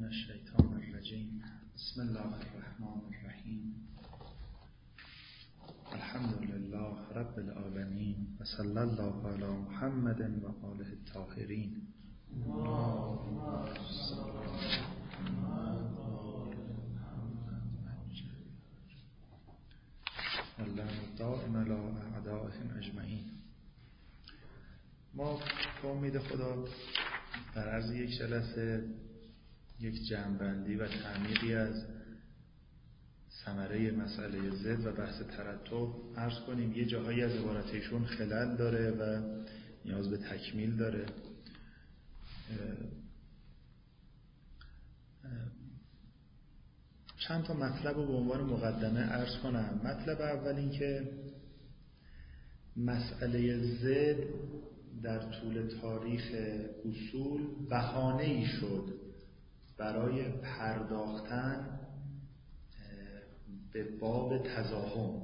الشیطان الرجیم. بسم الله الرحمن الرحیم. الحمد لله رب العالمین و صلی الله علی محمد و آله الطاهرین. الله دائم علی اعدائهم اجمعین. ما به امید خدا در عرض یک جلسه یک جمع‌بندی و تعمیقی از ثمره مسئله ضد و بحث ترتب عرض کنیم. یه جاهایی از عبارتشون خلل داره و نیاز به تکمیل داره. چند تا مطلب رو به عنوان مقدمه عرض کنم. مطلب اول این که مسئله ضد در طول تاریخ اصول بهانه‌ای شد برای پرداختن به باب تزاحم.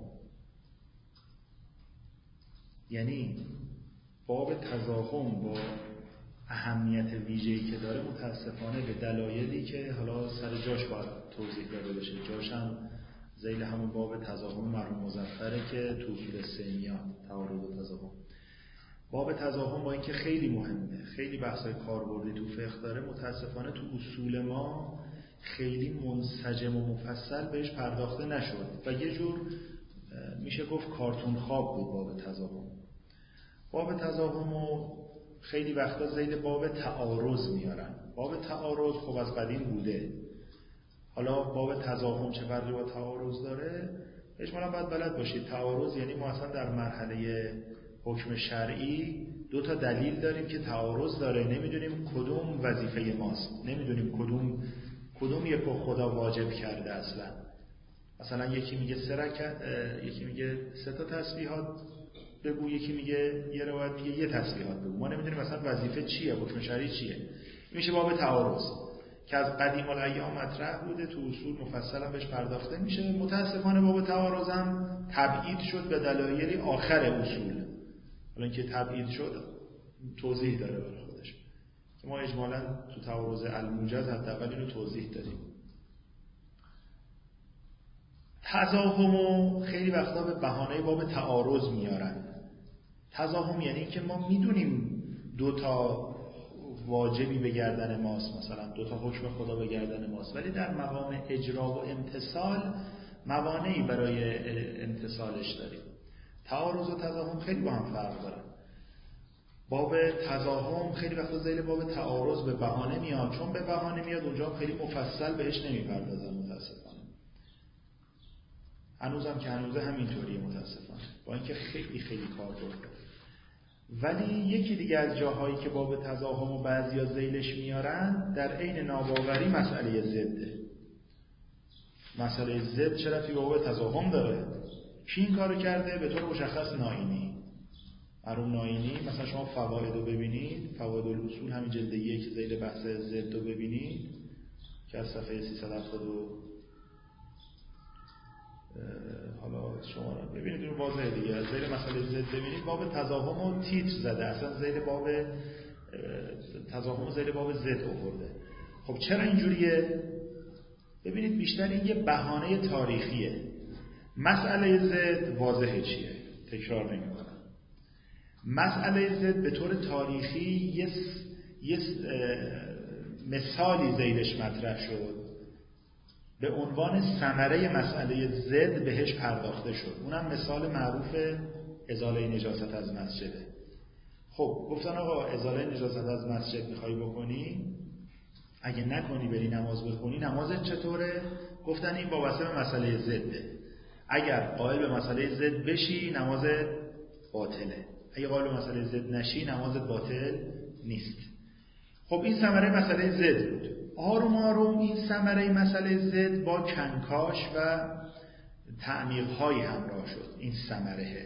یعنی باب تزاحم با اهمیت ویژه‌ای که داره متاسفانه به دلایلی که حالا سر جاش باید توضیح داده بشه، جاش هم ذیل همون باب تزاحم مرحوم مظفره که تو اصول سه میاد، تعارض و تزاحم. باب تزاحم با اینکه خیلی مهمه، خیلی بحث‌های کاربردی تو فقه داره، متاسفانه تو اصول ما خیلی منسجم و مفصل بهش پرداخته نشد و یه جور میشه گفت کارتون خواب بود باب تزاحم. باب تزاحم رو خیلی وقتا ذیل باب تعارض میارن. باب تعارض خب از قدیم بوده، حالا باب تزاحم چه فرقی با تعارض داره؟ اجمالاً باید بلد باشید تعارض یعنی ما اصلا در مرحله حکم شرعی دو تا دلیل داریم که تعارض داره، نمیدونیم کدوم وظیفه ماست، نمیدونیم کدوم یک خدا واجب کرده اصلا. مثلا یکی میگه 3 رکعت، یکی میگه 3 تا تسبیحات بگو، یکی میگه یه روایت میگه یه تسبیحات بگو. ما نمیدونیم مثلا وظیفه چیه، حکم شرعی چیه. میشه باب تعارض که از قدیم الایام مطرح بوده، تو اصول مفصلا بهش پرداخته میشه. متاسفانه باب تعارض هم تبعید شد به دلایلی آخر اصول. حالا اینکه تبعید شد توضیح داره برای خودش که ما اجمالاً تو تعارض الموجز حداقل اینو توضیح دادیم. تزاحمو خیلی وقتا به بهانه باب تعارض میارن. تزاحم یعنی که ما میدونیم 2 تا واجبی به گردن ماست، مثلا 2 تا حکم خدا به گردن ماست، ولی در مقام اجرا و امتثال موانعی برای امتثالش داریم. تعارض و تزاحم خیلی با هم فرق دارن. باب تزاحم خیلی وقتا ذیل باب تعارض به بهانه میاد، چون به بهانه میاد اونجا خیلی مفصل بهش نمیپردازن متاسفانه. هنوزم که هنوزه همینطوریه متاسفانه، با اینکه خیلی خیلی کار داره. ولی یکی دیگه از جاهایی که باب تزاحم و بعضیا ذیلش میارن در عین ناباوری مسئله ضده. مسئله ضد چه ربطی به باب تزاحم داره؟ کی این کارو کرده؟ به طور مشخص نائینی. مرحوم نائینی، مثلا شما فواید رو ببینید، فواید الاصول همین جلد 1 که ذیل بحث ضد رو ببینید که از صفحه 370 حالا شما رو ببینید اون واضحه دیگه، از ذیل مسئله ضد ببینید باب تزاحم رو تیتر زده، اصلا ذیل باب تزاحم رو ذیل باب ضد آورده. خب چرا اینجوریه؟ ببینید بیشتر این یه بهانه تاریخیه. مسئله ضد واضحه چیه، تکرار نمی‌کنم. مسئله ضد به طور تاریخی یه مثالی ذیلش مطرح شد، به عنوان ثمره مسئله ضد بهش پرداخته شد. اونم مثال معروف ازاله نجاست از مسجده. خب گفتن آقا ازاله نجاست از مسجد میخوای بکنی، اگه نکنی بری نماز بخونی نمازت چطوره؟ گفتن این وابسته به مسئله ضده. اگر قائل به مسئله ضد بشی نمازت باطله، اگه قائل به مسئله ضد نشی نمازت باطل نیست. خب این ثمره مسئله ضد بود. آروم آروم این ثمره مسئله ضد با کنکاش و تعمیق‌های همراه شد. این ثمره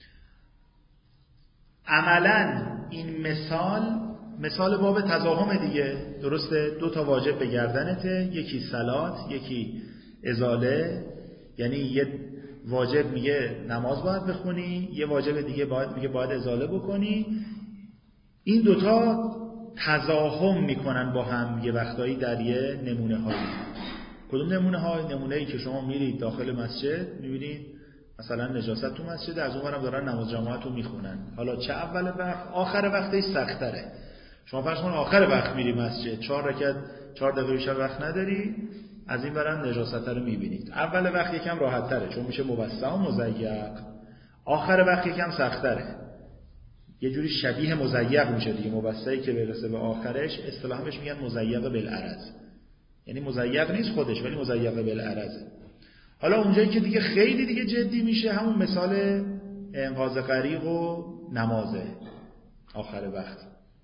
عملاً این مثال باب تزاحم دیگه، درسته؟ 2 تا واجب به گردنته، یکی صلات، یکی ازاله. یعنی یه واجب میگه نماز باید بخونی، یه واجب دیگه میگه باید ازاله بکنی. این 2 تا تزاحم میکنن با هم یه وقتایی در یه نمونه هایی. کدوم نمونه ها؟ نمونه‌ای که شما میرید داخل مسجد میبینید مثلا نجاست تو مسجد، از اونورم دارن نماز جماعت رو میخونن. حالا چه اول وقت آخر وقتش سخت‌تره. شما فرض کن آخر وقت میری مسجد 4 رکعت 4 دقیقه بیشتر وقت نداری، از این برم نجاست رو میبینید. اول وقت یکم راحت تره چون میشه موسع و مضیق. آخر وقت یکم سخت تره، یه جوری شبیه مضیق میشه دیگه. موسعی که برسه به آخرش اصطلاحاً بهش میگن مضیق بالعرض، یعنی مضیق نیست خودش ولی مضیق بالعرضه. حالا اونجایی که دیگه خیلی دیگه جدی میشه همون مثال انقاذ غریق و نمازه آخر وقت.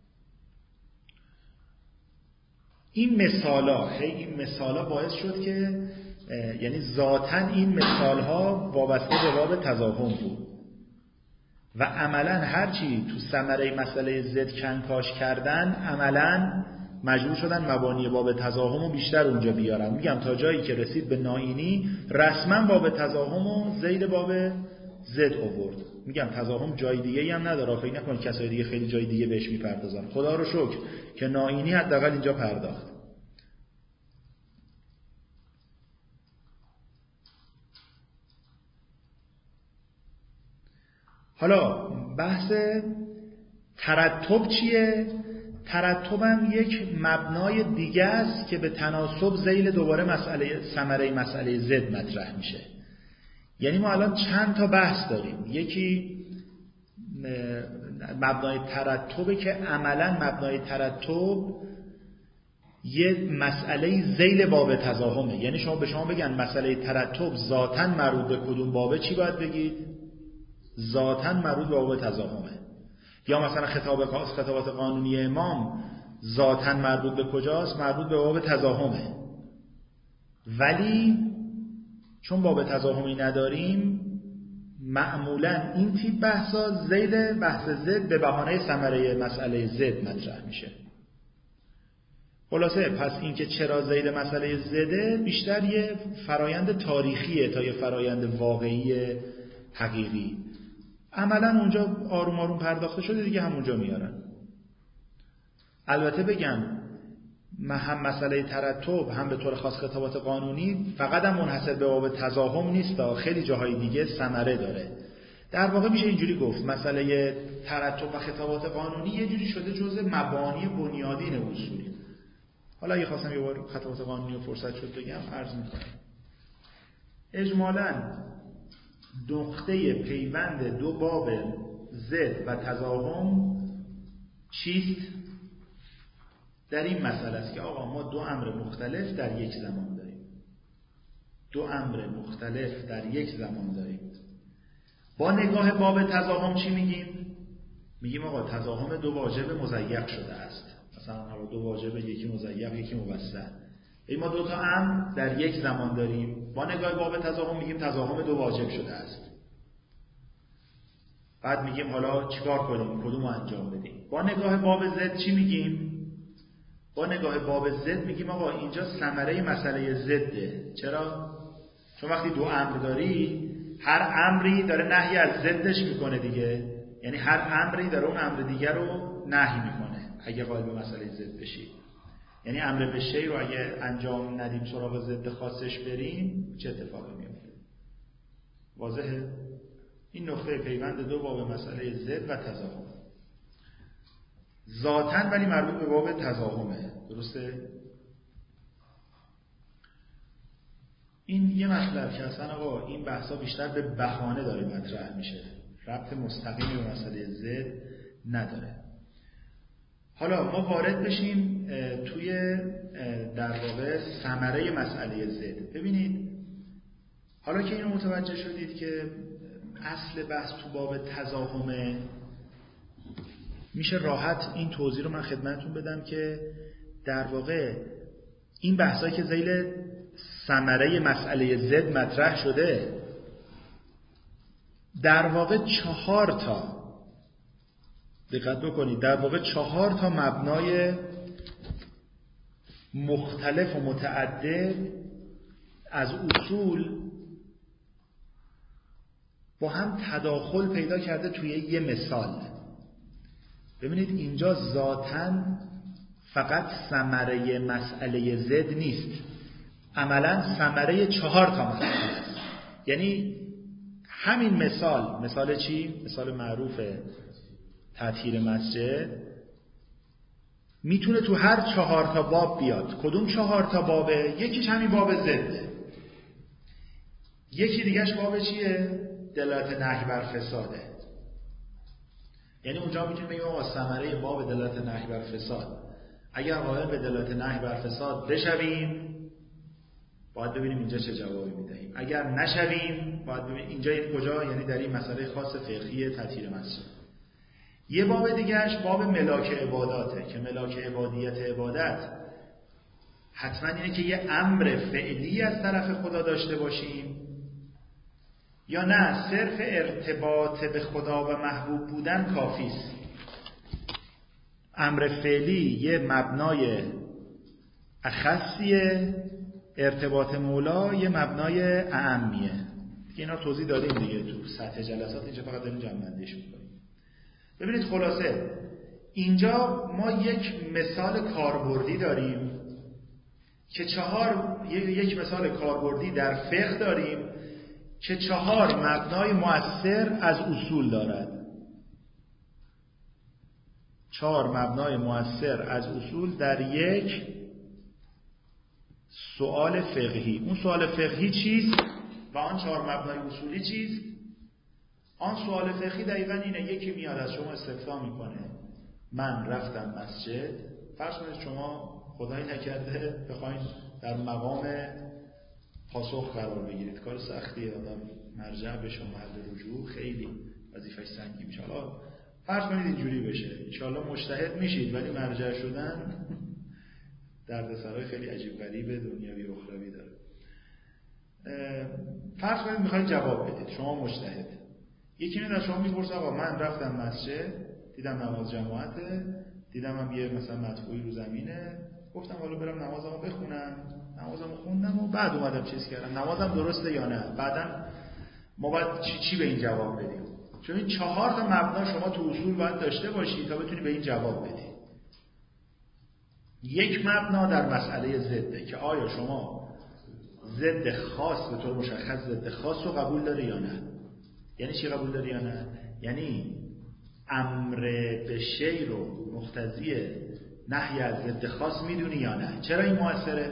این مثالا باعث شد که یعنی ذاتاً این مثالها وابسته به باب تزاحم بود و عملاً هرچی تو ثمره مسئله ضد کنکاش کردن عملاً مجبور شدن مبانی باب تزاحم رو بیشتر اونجا بیارن. میگم تا جایی که رسید به نائینی رسما باب تزاحم رو زید باب ضد آورد. میگم تزاحم جای دیگه‌ای هم نداره، فکر نکنید کسای دیگه خیلی جای دیگه بهش میپردازن. خدا رو شکر که نائینی حداقل اینجا پرداخت. حالا بحث ترتب چیه؟ ترتب هم یک مبنای دیگه است که به تناسب ذیل دوباره ثمره مسئله ضد مطرح میشه. یعنی ما الان چند تا بحث داریم. یکی مبنای ترتبه که عملا مبنای ترتب یه مسئله ذیل باب تزاحمه. یعنی شما به شما بگن مسئله ترتب ذاتاً مربوط به کدوم بابه، چی باید بگید؟ ذاتاً مربوط به باب تزاحمه. یا مثلا خطابات قانونی امام ذاتاً مربوط به کجاست؟ مربوط به باب تزاحمه. ولی چون باب تزاحمی نداریم معمولاً این تیپ بحثا ذیل بحث ضد به بهانه ثمره مسئله ضد مطرح میشه. خلاصه پس این که چرا ذیل مسئله ضده بیشتر یه فرایند تاریخیه تا یه فرایند واقعی حقیقی. عملاً اونجا آروم آروم پرداخته شده دیگه، همونجا میارن. البته بگم هم مسئله ترتب هم به طور خاص خطابات قانونی فقط هم منحصر به باب تزاحم نیست، خیلی جاهای دیگه ثمره داره. در واقع میشه اینجوری گفت مسئله ترتب و خطابات قانونی یه جوری شده جزء مبانی بنیادین اصول. حالا اگه خواستم یه بار خطابات قانونی رو فرصت شد بگم عرض میکنم. اجمالاً نقطه پیوند دو باب ضد و تزاحم چیست؟ در این مسئله است که آقا ما دو امر مختلف در یک زمان داریم. دو امر مختلف در یک زمان داریم. با نگاه باب تزاحم چی میگیم؟ میگیم آقا تزاحم دو واجب مضیق شده است. مثلا دو واجب، یکی مضیق یکی موسع. ما دو تا امر در یک زمان داریم. با نگاه باب تزاحم میگیم تزاحم دو واجب شده است. بعد میگیم حالا چیکار کنیم؟ کدومو انجام بدیم؟ با نگاه باب ضد چی میگیم؟ با نگاه باب ضد میگیم آقا اینجا ثمره مسئله ضده. چرا؟ چون وقتی دو امر داری هر امری داره نهی از ضدش میکنه دیگه. یعنی هر امری داره اون امر دیگر رو نهی میکنه اگه قائل به مسئله ضد بشی. یعنی امر به شی رو اگه انجام ندیم سراغ ضد خاصش بریم چه اتفاقی میفته؟ واضحه؟ این نقطه پیوند دو باب مسئله ضد و تزاحم ذاتاً ولی مربوط به باب تزاحمه. درسته؟ این یه مطلب که اصلا آقا این بحثا بیشتر به بهانه داره مطرح میشه، ربط مستقیمی به مسئله ضد نداره. حالا ما وارد بشیم توی در واقع ثمره مسئله ضد. ببینید حالا که اینو متوجه شدید که اصل بحث تو باب تزاحمه، میشه راحت این توضیح رو من خدمتتون بدم که در واقع این بحثایی که ذیل ثمره مسئله ضد مطرح شده در واقع 4 تا، دقت بکنید، در واقع 4 تا مبنای مختلف و متعدد از اصول با هم تداخل پیدا کرده توی یه مثال. ببینید اینجا ذاتاً فقط ثمره مسئله زد نیست، عملا ثمره 4 تا مسئله است. یعنی همین مثال چی؟ مثال معروف تطهیر مسجد میتونه تو هر 4 تا باب بیاد. کدوم 4 تا بابه؟ یکیش همین باب زد، یکی دیگهش باب چیه؟ دلالت نهی بر فساده. یعنی اونجا میتونیم بگیم آقا ثمره باب دلالت نهی بر فساد، اگر قائل به دلالت نهی بر فساد بشویم باید ببینیم اینجا چه جوابی میدهیم، اگر نشویم باید ببینیم اینجا این کجا، یعنی در این مسئله خاص فقهی تطهیر مسجد. یه باب دیگهش باب ملاک عباداته که ملاک عبادیت عبادت حتما اینه که یه امر فعلی از طرف خدا داشته باشیم یا نه صرف ارتباط به خدا و محبوب بودن کافیست. امر فعلی یه مبنای اخصیه، ارتباط مولا یه مبنای اعمیه. اینا توضیح دادیم دیگه تو سطح جلسات، اینجا فقط داریم جمع‌بندیش می‌کنیم. ببینید خلاصه اینجا ما یک مثال کاربردی داریم که یک مثال کاربردی در فقه داریم که 4 مبنای مؤثر از اصول دارد. 4 مبنای مؤثر از اصول در یک سوال فقهی. اون سوال فقهی چیست و آن 4 مبنای اصولی چیست؟ آن سوال فقهی دقیقاً اینه، یکی میاد از شما استفسار میکنه من رفتم مسجد، فرض کنید شما خدایی نکرده بخواید در مقام پاسخ قرار بگیرید، کار سختیه، آدم مرجع بشه، محل رجوع خیلی وظیفه‌اش سنگین میشه. حالا فرض کنید اینجوری بشه، ان شاءالله مجتهد میشید ولی مرجع شدن دردسرای خیلی عجیب غریب دنیوی و اخروی داره. فرض کنید میخواید جواب بدید، شما مجتهد، یکی میاد از شما میپرسه آقا من رفتم مسجد، دیدم نماز جماعته، دیدم هم یه مثلا مدفوعی رو زمینه، گفتم حالا برم نمازمو بخونم، نمازمو خوندم و بعد اومدم چیز کردم، نمازم درسته یا نه؟ بعدن ما باید چی به این جواب بدیم؟ چون این 4 تا مبنا شما تو اصول باید داشته باشید تا بتونی به این جواب بدی. یک مبنا در مسئله ضده که آیا شما ضد خاص به طور مشخص ضد خاص رو قبول داری یا نه؟ یعنی چی قبول داری یا نه؟ یعنی امر به شی رو مقتضی نهی از ضد خاص میدونی یا نه؟ چرا این موثره؟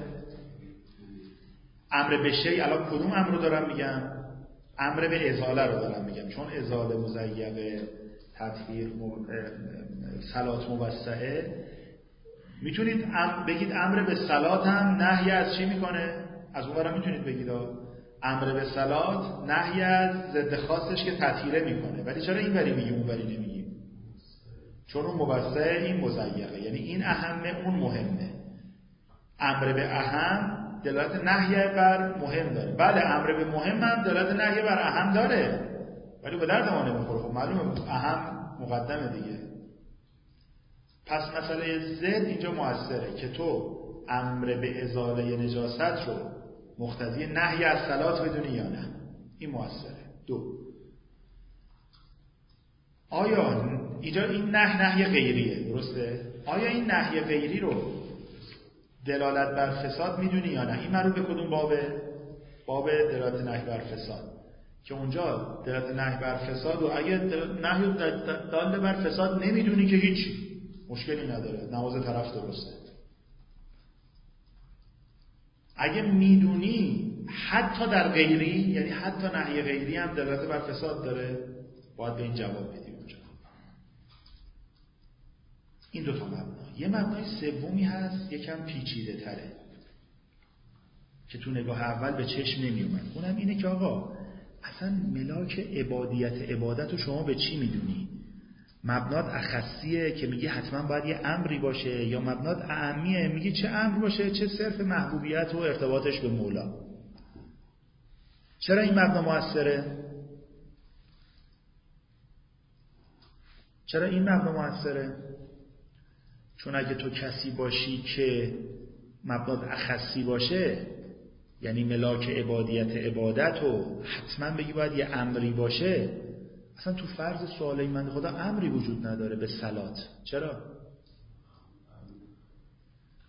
امر به شی الان کدوم امر رو دارم میگم؟ امر به ازاله رو دارم میگم، چون ازاله مزیقه، تطهیر، صلات موسعه. میتونید بگید امر به صلات هم نهی از چی میکنه؟ از اونورم میتونید بگید امر به صلات نهی از ضد خاصش که تطهیره میکنه، ولی چرا این وری میگیم اون وری نمیگیم؟ چون اون موسعه این مزیقه، یعنی این اهمه اون مهمه. امر به اهم دلالت نهی بر مهم داره. بله امر به مهم هم دلالت نهی بر اهم داره، ولی به درد ما نمیخوره. خب معلومه اهم مقدمه دیگه. پس مسئله زد اینجا موثره که تو امر به ازاله نجاست رو مقتضی نهی از صلات بدونی یا نه، این موثره. 2 آیا اینجا این نهی غیریه، درسته؟ آیا این نهی غیری رو دلالت بر فساد میدونی یا نه؟ این مربوط به کدوم بابه؟ باب دلالت نهی بر فساد، که اونجا دلالت نهی بر فساد و اگه نهی دال بر فساد نمیدونی که هیچ مشکلی نداره، نماز طرف درسته. اگه میدونی حتی در غیری، یعنی حتی نهی غیری هم دلالت بر فساد داره، باید به این جواب بدیم اونجا. این 2 تا مبنا. یه مبنای سومی هست یکم پیچیده تره که تو نگاه اول به چشم نمی اومد، اونم اینه که آقا اصلا ملاک عبادیت عبادت رو شما به چی میدونی؟ مبنات اخصیه که میگه حتما باید یه امری باشه، یا مبنات اعمیه میگه چه امر باشه چه صرف محبوبیت و ارتباطش به مولا؟ چرا این مبنا موثره؟ چرا این مبنا موثره؟ چون اگه تو کسی باشی که مبنات اخصی باشه، یعنی ملاک عبادیت عبادت و حتما بگی باید یه امری باشه، اصلا تو فرض سوال این من خدا امری وجود نداره به صلات. چرا؟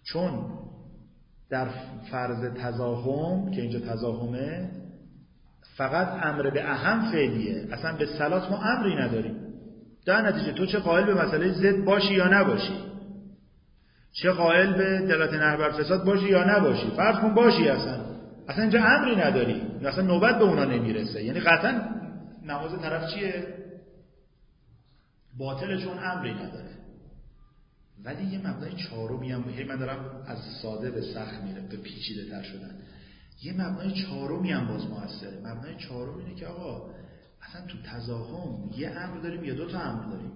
چون در فرض تزاحم که اینجا تزاحمه فقط امر به اهم فعلیه، اصلا به صلات ما امری نداریم. در نتیجه تو چه قائل به مسئله ضد باشی یا نباشی، چه قائل به دلالت نحو بر فساد باشی یا نباشی، فرض کن باشی، اصلا اینجا امری نداری، اصلا نوبت به اونا نمیرسه، یعنی قطعا نماز طرف چیه؟ باطله، چون امری نداره. ولی یه مبنای چهارمی هم من دارم از ساده به سخت میره به پیچیده تر شدن. یه مبنای چهارمی هم باز موثره. مبنای چهارم اینه که آقا اصلا تو تزاحم یه امر داریم یا دو تا امر داریم.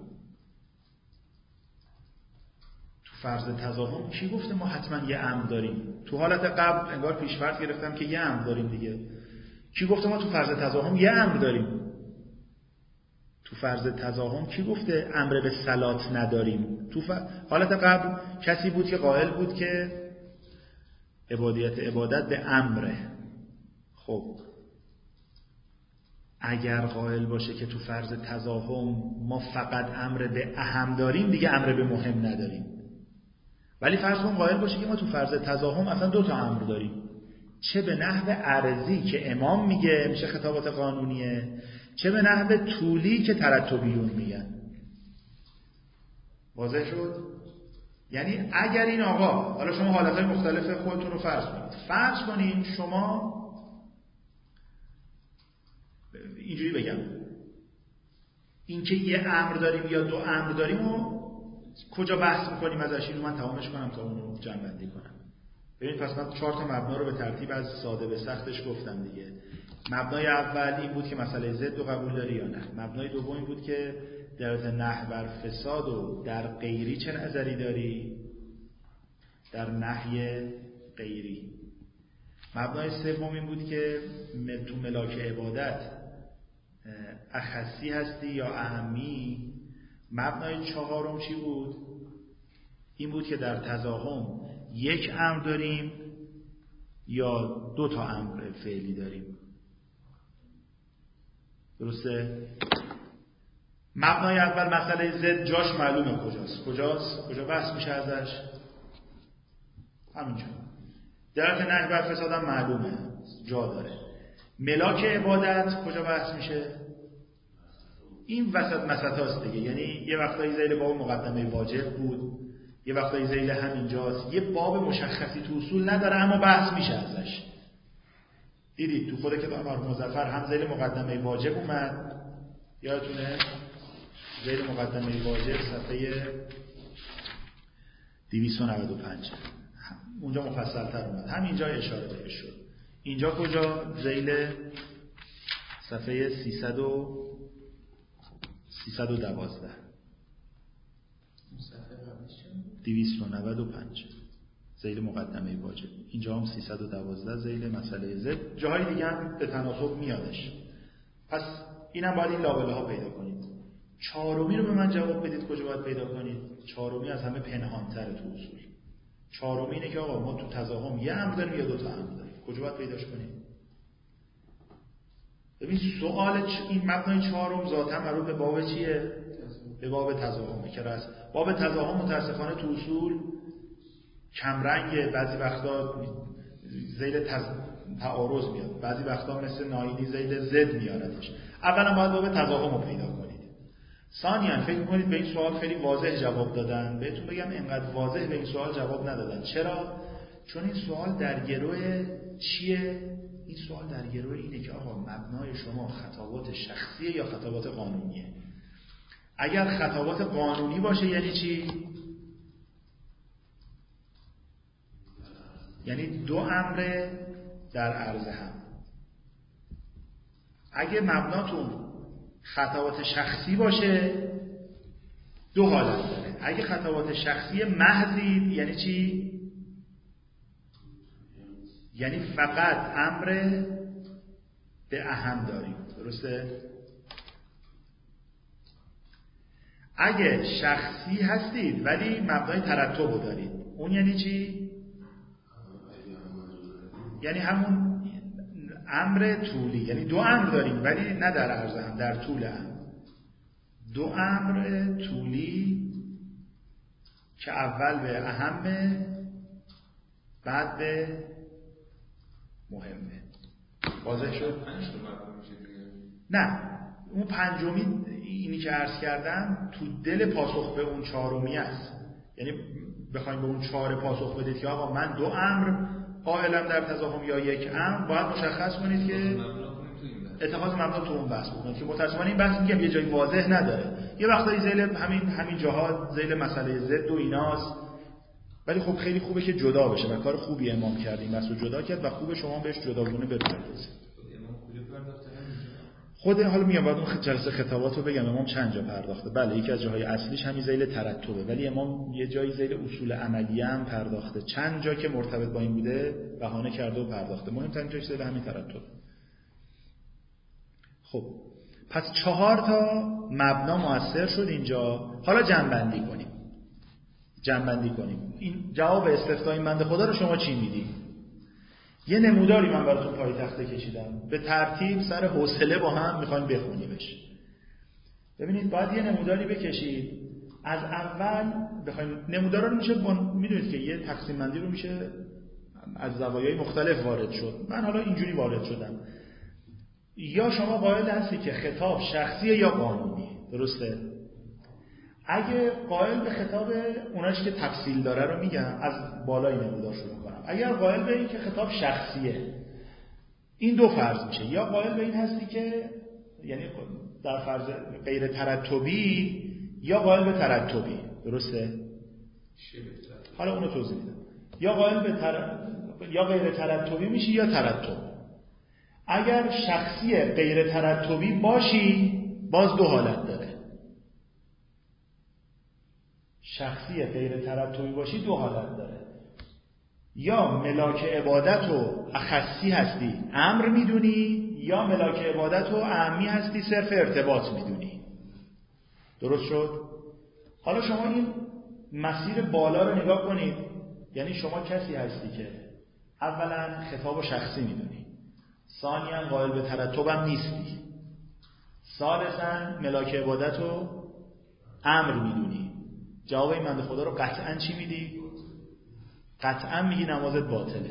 تو فرض تزاحم کی گفته ما حتما یه امر داریم؟ تو حالت قبل انگار پیش فرض گرفتم که یه امر داریم دیگه. کی گفته ما تو فرض تزاحم یه امر داریم؟ تو فرض تزاحم کی گفته امر به صلات نداریم؟ تو حالت قبل کسی بود که قائل بود که عبادت به امره. خب اگر قائل باشه که تو فرض تزاحم ما فقط امر به اهم داریم، دیگه امر به مهم نداریم. ولی فرض کن قائل باشه که ما تو فرض تزاحم اصلا دو تا امر داریم، چه به نحو عرضی که امام میگه میشه خطابات قانونیه، چه به نحو طولی که ترتبیون میگن. واضح شد؟ یعنی اگر این آقا، حالا شما حالتهای مختلف خودتون رو فرض کنین شما اینجوری بگم، این که یه امر داریم یا دو امر داریم و کجا بحث میکنیم ازش، اینو من تمامش کنم تا اونو جمع بندی کنم. ببین پس من 4 تا مبنا رو به ترتیب از ساده به سختش گفتم دیگه. مبنای اول این بود که مسئله ضد رو قبول داری یا نه. مبنای دوم این بود که دلالت نحو بر فساد و در غیری چه نظری داری؟ در نحی غیری. مبنای سوم این بود که تو ملاک عبادت اخصی هستی یا اهمی. مبنای چهارم چی بود؟ این بود که در تزاحم یک امر داریم یا دو تا امر فعلی داریم. درسته؟ مبنای اول مسئله ضد جاش معلومه کجا بحث میشه ازش؟ همینجا. دلالت نحو بر فساد هم معلومه جا داره. ملاک عبادت کجا بحث میشه؟ این وسط هاست دیگه. یعنی یه وقتایی ذیل باب مقدمه واجب بود، یه وقتایی ذیل همینجاست، یه باب مشخصی تو اصول نداره اما بحث میشه ازش. دیدید تو خود کتاب مرحوم مظفر هم ذیل مقدمه واجب اومد، یادتونه؟ ذیل مقدمه واجب صفحه 295 اونجا مفصل تر اومد، همینجا اشاره بهش شد. اینجا کجا؟ ذیل صفحه 312 295 ذیل مقدمه واجب. اینجا هم 312 ذیل مسئله ضد. جاهای دیگه هم به تناسب میادش. پس اینم باید این لابله ها پیدا کنید. چهارمی رو به من جواب بدید کجا باید پیدا کنید؟ چهارمی از همه پنهان‌تره تو اصول. چهارمی اینه که آقا ما تو تزاحم یه امر داریم یا دو تا امر داریم. کجا باید پیداش کنیم؟ ببین سوال این مبنای چهارم ذاتاً مربوط به باب چیه؟ به باب تزاحمه که راست. باب تزاحم متاسفانه تو اصول کمرنگه، بعضی وقتا ذیل تعارض میاد، بعضی وقتا مثل ناینی ذیل ضد میاردش. اولا باید باب تزاحم رو پیدا کنید. ثانیاً فکر کنید به این سوال خیلی واضح جواب دادن. بهتون بگم اینقدر واضح به این سوال جواب ندادن. چرا؟ چون این سوال در گروه چیه؟ این سوال در گروه اینه که آقا مبنای شما خطابات شخصیه یا خطابات قانونیه؟ اگر خطابات قانونی باشه یعنی چی؟ یعنی دو امر در عرض هم. اگه مبناتون خطابات شخصی باشه دو حالت داره. اگه خطابات شخصی محضی یعنی چی؟ یعنی فقط امر به اهم داریم. درسته؟ اگه شخصی هستید ولی مبنای ترتب دارید اون یعنی چی؟ یعنی همون امر طولی، یعنی دو امر داریم ولی نه در عرض هم، در طول هم. دو امر طولی که اول به اهمه بعد به مهمه. واضح شد؟ نه، اون پنجمی اینی که عرض کردم تو دل پاسخ به اون چهارمی است. یعنی بخواید به اون چهار پاسخ بدید که آقا من 2 امر قائلم در تضاهم یا 1 امر، باید مشخص کنید که اتخاذ مبنا تو اون بحث بکنید که متأسفانه این بحث میگم یه جایی واضح نداره. یه وقتایی ذیل همین جاها ذیل مسئله ضد و ایناست، ولی خب خیلی خوبه که جدا بشه و کار خوبی امام کرد، این بحثو جدا کرد و خوبه شما بهش جداگونه بپردازید. خود حالا میگم بعد اون جلسه خطاباتو بگم امام چند جا پرداخته. بله یکی از جاهای اصلیش همین ذیل ترتبه، ولی امام یه جایی ذیل اصول عملیه هم پرداخته. چند جا که مرتبط با این بوده بهانه کرده و پرداخته. مهمترین جاش ذیل همین ترتبه. خب پس 4 تا مبنا مؤثر شد اینجا. حالا جمع‌بندی کنیم. این جواب استفتای بنده خدا رو شما چی میدی؟ یه نموداری من براتون پای تخته کشیدم، به ترتیب سر حوصله با هم میخوایم بخونیمش. ببینید باید یه نموداری بکشید. از اول بخوایم نمودارا رو میشه میدونید که یه تقسیم بندی رو میشه از زوایای مختلف وارد شد. من حالا اینجوری وارد شدم. یا شما قائل هستی که خطاب شخصیه یا قانونی، درسته؟ اگه قائل به خطاب اوناش که تفصیل داره رو میگم، از بالای نمودار شروع کنم. اگر قائل به این که خطاب شخصیه، این 2 فرض میشه. یا قائل به این هستی که یعنی در فرض غیر ترتبی، یا قائل به ترتبی، درسته؟ حالا اونو توضیح میدم. یا قائل به یا غیر ترتبی میشی یا ترتب. اگر شخصی غیر ترتبی باشی باز 2 حالت داره. شخصی غیر ترتبی باشی 2 حالت داره. یا ملاک عبادت و اخصی هستی امر میدونی، یا ملاک عبادت و اعمی هستی صرف ارتباط میدونی. درست شد؟ حالا شما این مسیر بالا رو نگاه کنید. یعنی شما کسی هستی که اولا خطاب و شخصی میدونی، ثانیاً قائل به ترتبم نیستی، ثالثاً ملاک عبادت و امر میدونی. جواب این بنده خدا رو قطعاً چی میدی؟ قطعاً میگی نمازت باطله.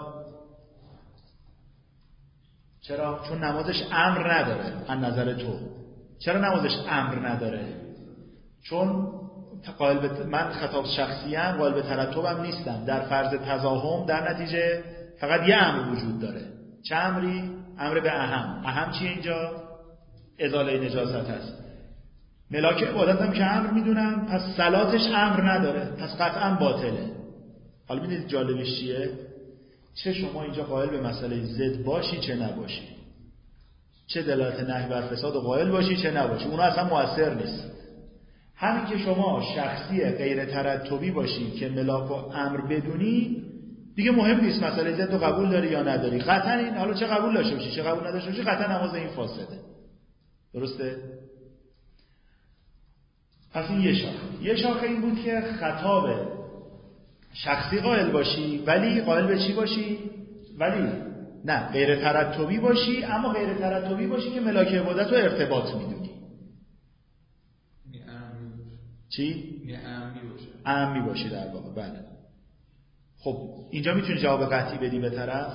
چرا؟ چون نمازش امر نداره. از نظر تو چرا نمازش امر نداره؟ چون قائل به من خطاب شخصیم، قائل به ترتبم نیستم. در فرض تضاهم در نتیجه فقط یه امر وجود داره. چه امری؟ امر به اهم. اهم چیه اینجا؟ ازاله نجاست هست. ملاک عبادتم که امر میدونم، پس صلاتش امر نداره، پس قطعا باطله. حالا میدونید جالبش چیه؟ چه شما اینجا قائل به مسئله ضد باشی چه نباشی، چه دلالت نهی بر فساد و قائل باشی چه نباشی، اونا اصلا مؤثر نیست. همین که شما شخصی غیر ترتبی باشی که ملاک و امر بدونی دیگه مهم نیست مسئله ضد رو قبول داری یا نداری. قطعا این حالا چه قبول داشته باشی چه قبول نداشته باشی قطعا نماز این فاسده. درسته؟ پس این یه شاخه این بود که خطاب شخصی قائل باشی، ولی قائل به چی باشی؟ ولی نه غیر ترتبی باشی، اما غیر ترتبی باشی که ملاک عبادت رو ارتباط میدونی. چی؟ اعمی باشی در واقع. بله. خب اینجا میتونی جواب قطعی بدی به طرف.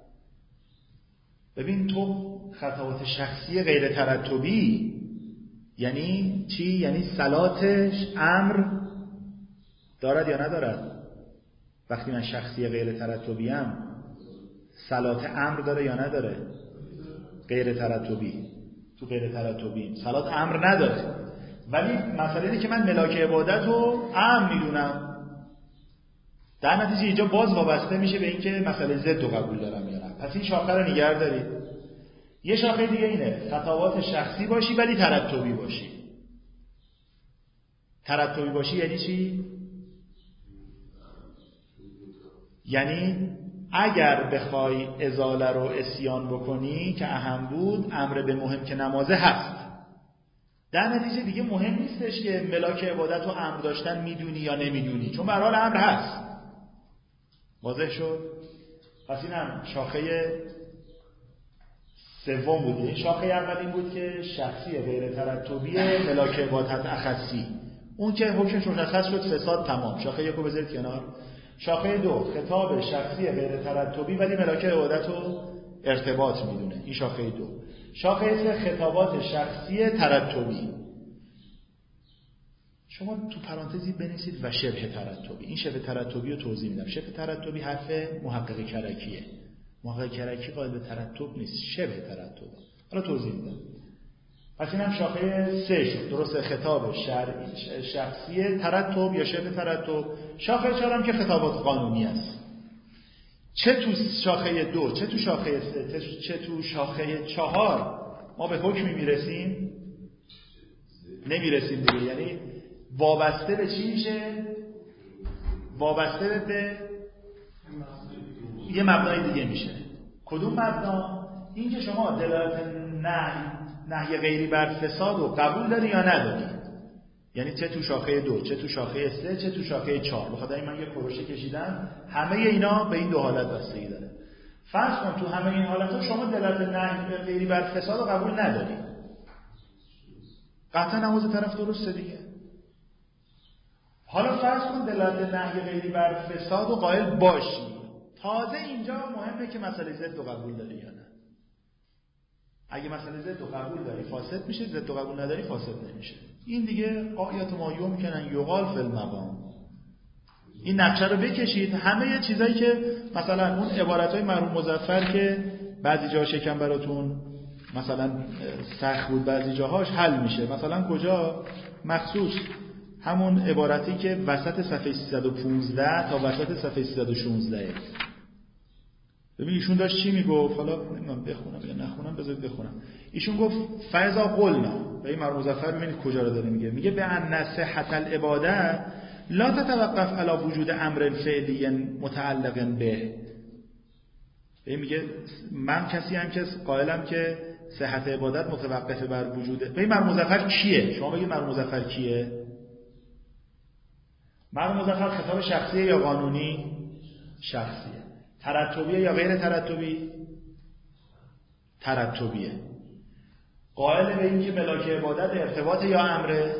ببین تو خطوات شخصی غیر ترتبی یعنی چی؟ یعنی صلاتش امر دارد یا ندارد؟ وقتی من شخصی غیر ترتبیم صلات امر داره یا نداره؟ غیر ترتبی. تو غیر ترتبی صلات امر نداره، ولی مسئله اینه که من ملاک عبادت رو امر میدونم. در نتیجه اینجا باز وابسته میشه به اینکه مسئله ضد رو قبول دارم یا نه. پس این شاخه رو نگه دارید. یه شاخه دیگه اینه خطوات شخصی باشی ولی ترتبی باشی. ترتبی باشی یعنی چی؟ یعنی اگر بخوای ازاله رو عصیان بکنی که اهم بود، امر به مهم که نمازه هست. در نتیجه دیگه مهم نیستش که ملاک عبادت و امر داشتن میدونی یا نمیدونی، چون به هر حال امر هست. واضح شد؟ پس این هم شاخه سوم بود. این شاخه اول این بود که شخصی غیر ترتبی ملاک عبادت اخصی، اون که حکمش مشخص شد فساد تمام. شاخه یکو بذارید کنار. شاخه 2 خطاب شخصی غیر ترتبی ولی ملاک عبادت و ارتباط میدونه، این شاخه 2. شاخه 3 خطابات شخصی ترتبی. شما تو پرانتزی بنویسید و شبه ترتبی. این شبه ترتبی رو توضیح میدم. شبه ترتبی حرف محقق کرکیه. محقق کرکی قائل به ترتب نیست، شبه ترتب. حالا توضیح میدم. پس اینم شاخه 3 شد. درسته، خطاب شخصی ترتب یا شبه ترتب. شاخه 4 هم که خطابات قانونی است. چه تو شاخه 2 چه تو شاخه 3 چه تو شاخه 4 ما به حکمی میرسیم؟ نمیرسیم دیگه. یعنی وابسته به چی میشه؟ وابسته به یه مبنای دیگه میشه. کدوم مبنا؟ این که شما دلالت نهی غیری بر فساد رو قبول داری یا نداری. یعنی چه تو شاخه 2 چه تو شاخه 3 چه تو شاخه 4. بخاطر من یه کروشه کشیدم، همه اینا به این دو حالت بستگی داره. فرض کن تو همه این حالت‌ها شما دلالت نهی غیری بر فساد رو قبول نداری، قطعا نماز طرف درسته دیگه. حالا فرض کن دلالت نهی غیری بر فساد رو قائل باشی، تازه اینجا مهمه که مسئله ضد رو قبول داری یا نه. اگه مسئله ضد رو قبول داری فاسد میشه، ضد رو قبول نداری فاسد نمیشه. این دیگه قایات ما یمکنن یقال فی المقام. این نقشه رو بکشید، همه چیزایی که مثلا اون عبارتای مرحوم مظفر که بعضی جا شکم براتون مثلا سخت بود، بعضی جاهاش حل میشه. مثلا کجا؟ مخصوص همون عبارتی که وسط صفحه 315 تا وسط صفحه 316. ببین ایشون داشت چی میگفت، حالا نمیدونم بخونم یا نخونم، بذارید بخونم. ایشون گفت فاذا قلنا، و این مرحوم مظفر ببینید کجا رو داره میگه به ان صحت العباده لا تتوقف علی وجود امر فعلی متعلق به. میگه من کسی هم که قائلم که صحت عبادت متوقف بر وجوده. ببین مرحوم مظفر کیه؟ شما بگید مرحوم مظفر کیه؟ مرحوم مظفر خطاب شخصیه یا قانونی؟ شخصیه. ترتبیه یا غیر ترتبی؟ ترتبیه. قائل به این که ملاک عبادت ارتباطه یا امره؟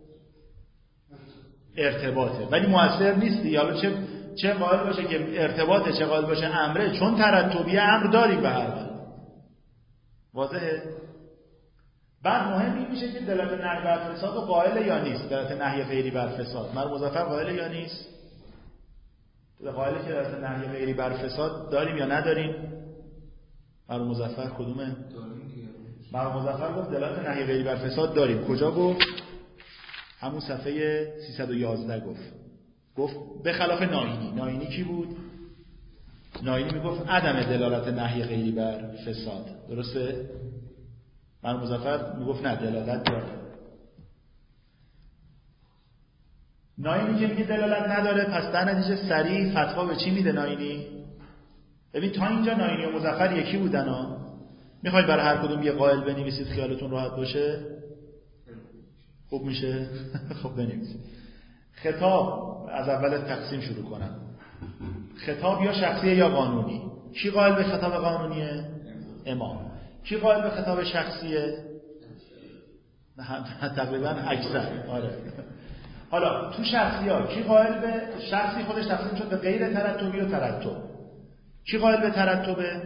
ارتباطه، ولی مؤثر نیستی. حالا چه قائل باشه که ارتباطه، چه قائل باشه امره، چون ترتبیه امر داریم به هر حال. واضحه؟ بعد مهم این میشه که دلالت نهی بر فساد و قائل یا نیست. دلالت نهی غیری بر فساد مرحوم مظفر قائل یا نیست؟ قائل که دلالت نهی غیری بر فساد داریم یا نداریم؟ مرحوم مظفر کدومه؟ داریم. مرحوم مظفر گفت دلالت نهی غیری بر فساد داریم. کجا گفت؟ همون صفحه 311 گفت به خلاف ناینی. ناینی کی بود؟ ناینی میگفت عدم دلالت نهی غیری بر فساد. درسته؟ مرحوم مظفر میگفت نه، دلالت داره. ناینی که میگه دلالت نداره، پس در نتیجه صریح فتوا به چی میده ناینی؟ ببین تا اینجا ناینی و مظفر یکی بودن ها. میخواید برای هر کدوم یه قائل بنویسید خیالتون راحت باشه؟ خوب میشه؟ خب بنویسید. خطاب از اول تقسیم شروع کنم. خطاب یا شخصیه یا قانونی. کی قائل به خطاب قانونیه؟ امام. کی قائل به خطاب شخصیه؟ تقریبا اکثر. آره. حالا تو شخصی ها کی قائل به شخصی؟ خودش تقسیم شد به غیر ترتبی و ترتب. کی قائل به ترتبه؟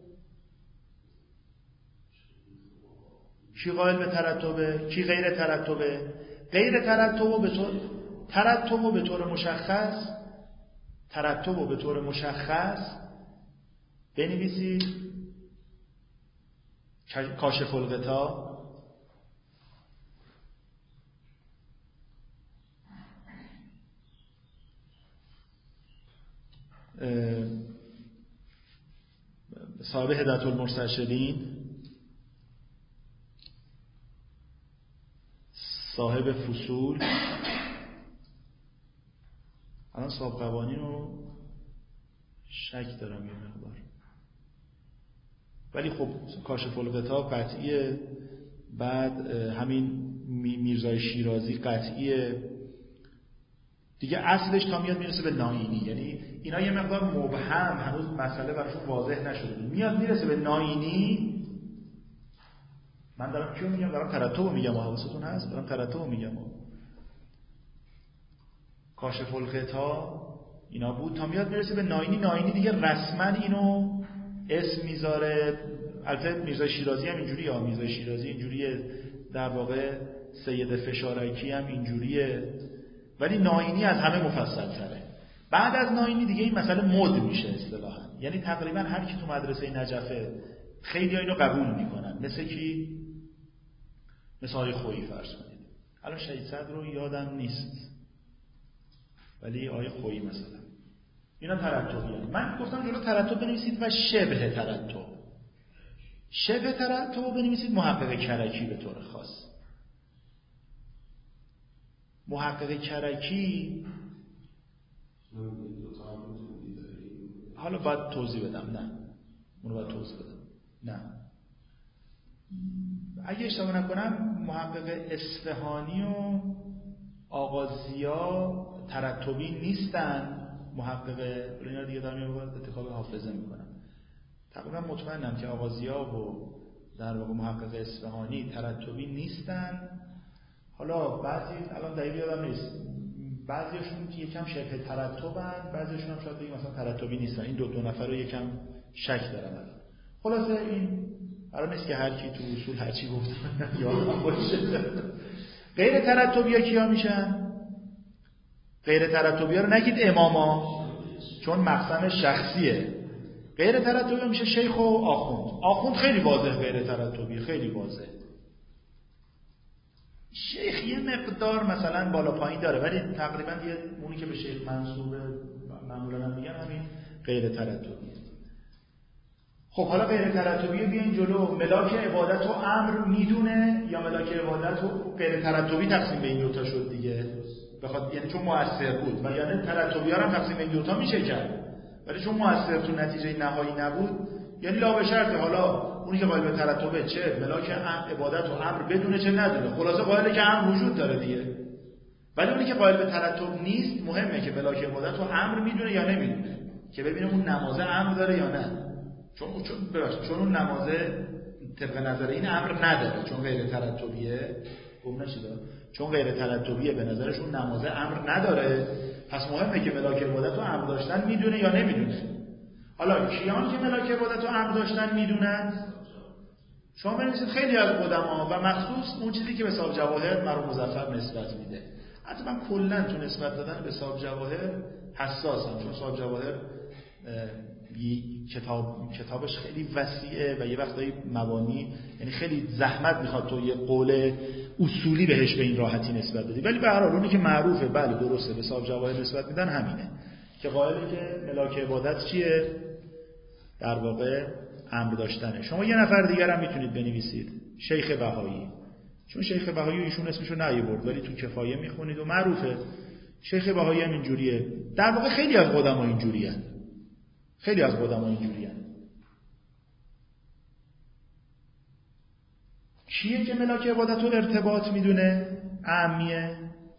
کی قائل به ترتبه؟ کی غیر ترتبه؟ غیر ترتب به طور مشخص ترتب به طور مشخص بنویسید کاشف الغطا. صاحب هدایت المرشدین، صاحب فصول. الان صاحب قوانین رو شک دارم یه مقدار، ولی خب کاشف الغطا قطعیه. بعد همین میرزای شیرازی قطعیه دیگه. اصلش تا میاد میرسه به ناینی. یعنی اینا یه مقدار مبهم، هنوز مسئله براشون واضح نشده. میاد میرسه به ناینی. من دارم کیو میگم؟ دارم ترتبو میگم. حواستون هست؟ دارم ترتبو میگم. کاشف الغطا اینا بود تا میاد میرسه به ناینی دیگه رسما اینو اسم میذاره. البته میرزا شیرازی هم اینجوریه، میرزا شیرازی اینجوریه، در واقع سید فشارکی هم اینجوریه، ولی ناینی از همه مفصل تره. بعد از ناینی دیگه این مسئله مد میشه اصطلاحاً، یعنی تقریبا هر کی تو مدرسه نجفه خیلی اینو قبول میکنن. مثل کی؟ مثل آقای خویی فرض کنید. الان شهید صدر رو یادم نیست، ولی آقای خویی مثلا، اینا ترتبیه. من گفتم جلو ترتب بنویسید و شبه ترتب. شبه ترتب بنویسید محقق کرکی به طور خاص. محقق کرکی حالا باید توضیح بدم، نه اونو باید توضیح بدم، نه اگه اشتباه نکنم محقق اصفهانی و آغازیا ترتبی نیستن. محقق اینا دیگه دارم اتفاق حافظه میکنم، تقریبا مطمئنم که آغازیا و در واقع محقق اصفهانی ترتبی نیستن. حالا بعضی الان دقیق یادم نیست، بعضیشون که یکم شبه ترتبن، بعضیشون هم شاید مثلا ترتبی نیستن. این دو نفر رو یکم شک دارم. خلاصه این قرار نیست که هر کی تو اصول هر چی گفتن یادم باشه. غیر ترتبی‌ها کیا میشن؟ غیر ترتبی‌ها رو نگید اماما، چون مقسم شخصیه. غیر ترتبی‌ها میشه شیخ و آخوند. آخوند خیلی واضح غیر ترتبی، خیلی واضح. شیخ یه مقدار مثلا بالا پایین داره، ولی تقریبا یه اونی که به شیخ منسوبه معمولا میگن همین غیر ترتبیه. خب حالا غیر ترتبیه بیاین جلو. ملاک عبادت و امر میدونه یا ملاک عبادت و غیر ترتبی تقسیم به این دوتا شد دیگه، بخاطر یعنی چون مؤثر بود و یعنی ترتبی‌ها هم تقسیم به این دوتا میشه کرد، ولی چون مؤثر تو نتیجه نهایی نبود، یعنی لا به شرط حالا اونی که قائل به ترتبه چه ملاک عبادت و امر بدونه چه ندونه، خلاصه قائله که امر وجود داره دیگه. ولی اونی که قائل به ترتب نیست، مهمه که ملاک عبادت و امر میدونه یا نمیدونه، که ببینه اون نمازه امر داره یا نه. چون اون نمازه طبق نظر این امر نداره، چون غیر ترتبیه. گم نشید، چون غیر ترتبیه به نظرشون نمازه امر نداره، پس مهمه که ملاک عبادت و امر داشتن میدونه یا نمیدونه. حالا کیان که ملاک عبادت و امر داشتن میدونن؟ شما ببینید خیلی از قدما و مخصوص اون چیزی که به صاحب جواهر مرحوم مظفر نسبت میده. حتی من کلا تو نسبت دادن به صاحب جواهر حساسم، چون صاحب جواهر کتابش خیلی وسیعه و یه وقتایی مبانی، یعنی خیلی زحمت میخواد تو یه قول اصولی بهش به این راحتی نسبت بدی. ولی به هر حال اونی که معروفه، بله درسته، به صاحب جواهر نسبت میدن همینه که قائله که ملاک عبادت چیه؟ در واقع امر داشتنه. شما یه نفر دیگر هم میتونید بنویسید، شیخ بهایی، چون شیخ بهایی ایشون اسمشو نیاورد ولی تو کفایه میخونید و معروفه. شیخ بهایی هم اینجوریه. در واقع خیلی از قدما اینجوریه، خیلی از قدما اینجوریه. کیه که ملاک عبادت و ارتباط میدونه؟ اهمیه